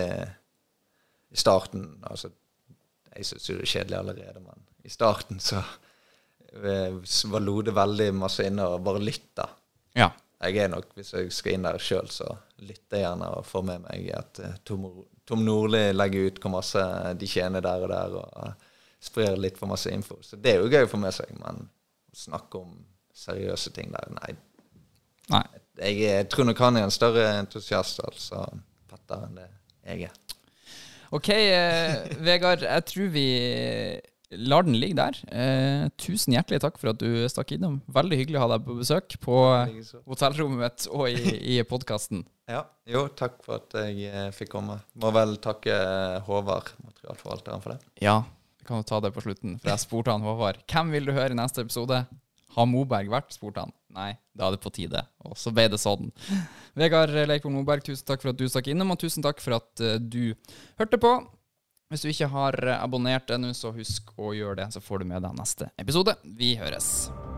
i starten, altså, jeg synes det er kjedelig allerede, men i starten så var Lode veldig masse inne og bare lytte. Ja. Jeg er nok, hvis jeg skal inn der selv, så lytter jeg gjerne og får med meg at Tom, Tom Nordli legger ut hvor masse de tjener der og der, og sprer litt for masse info. Så det er jo gøy for meg seg, men å snakke om seriøse ting der, nei. Nei. Jeg, jeg tror nok han er en større entusiast, altså Petter, enn det jeg er. Ok, eh, Vegard, jeg tror vi lar den ligge der. Eh, tusen hjertelig takk for at du stakk innom. Veldig hyggelig å ha deg på besøk på hotellrommet mitt og i, i podcasten. Ja, jo, takk for at jeg eh, fikk komme. Må vel takke Håvard, materialforvalteren, for det. Ja, vi kan jo ta det på slutten, for jeg spurte han Håvard. Hvem vil du høre i neste episode? Har Moberg vært, spurte han. Nei, da er det på tide. Og så ble det sånn. Vegard Leikvoll Moberg, tusen takk for at du stakk innom, og tusen takk for at uh, du hørte på. Hvis du ikke har abonnert ennå, så husk å gjøre det, så får du med deg neste episode. Vi høres.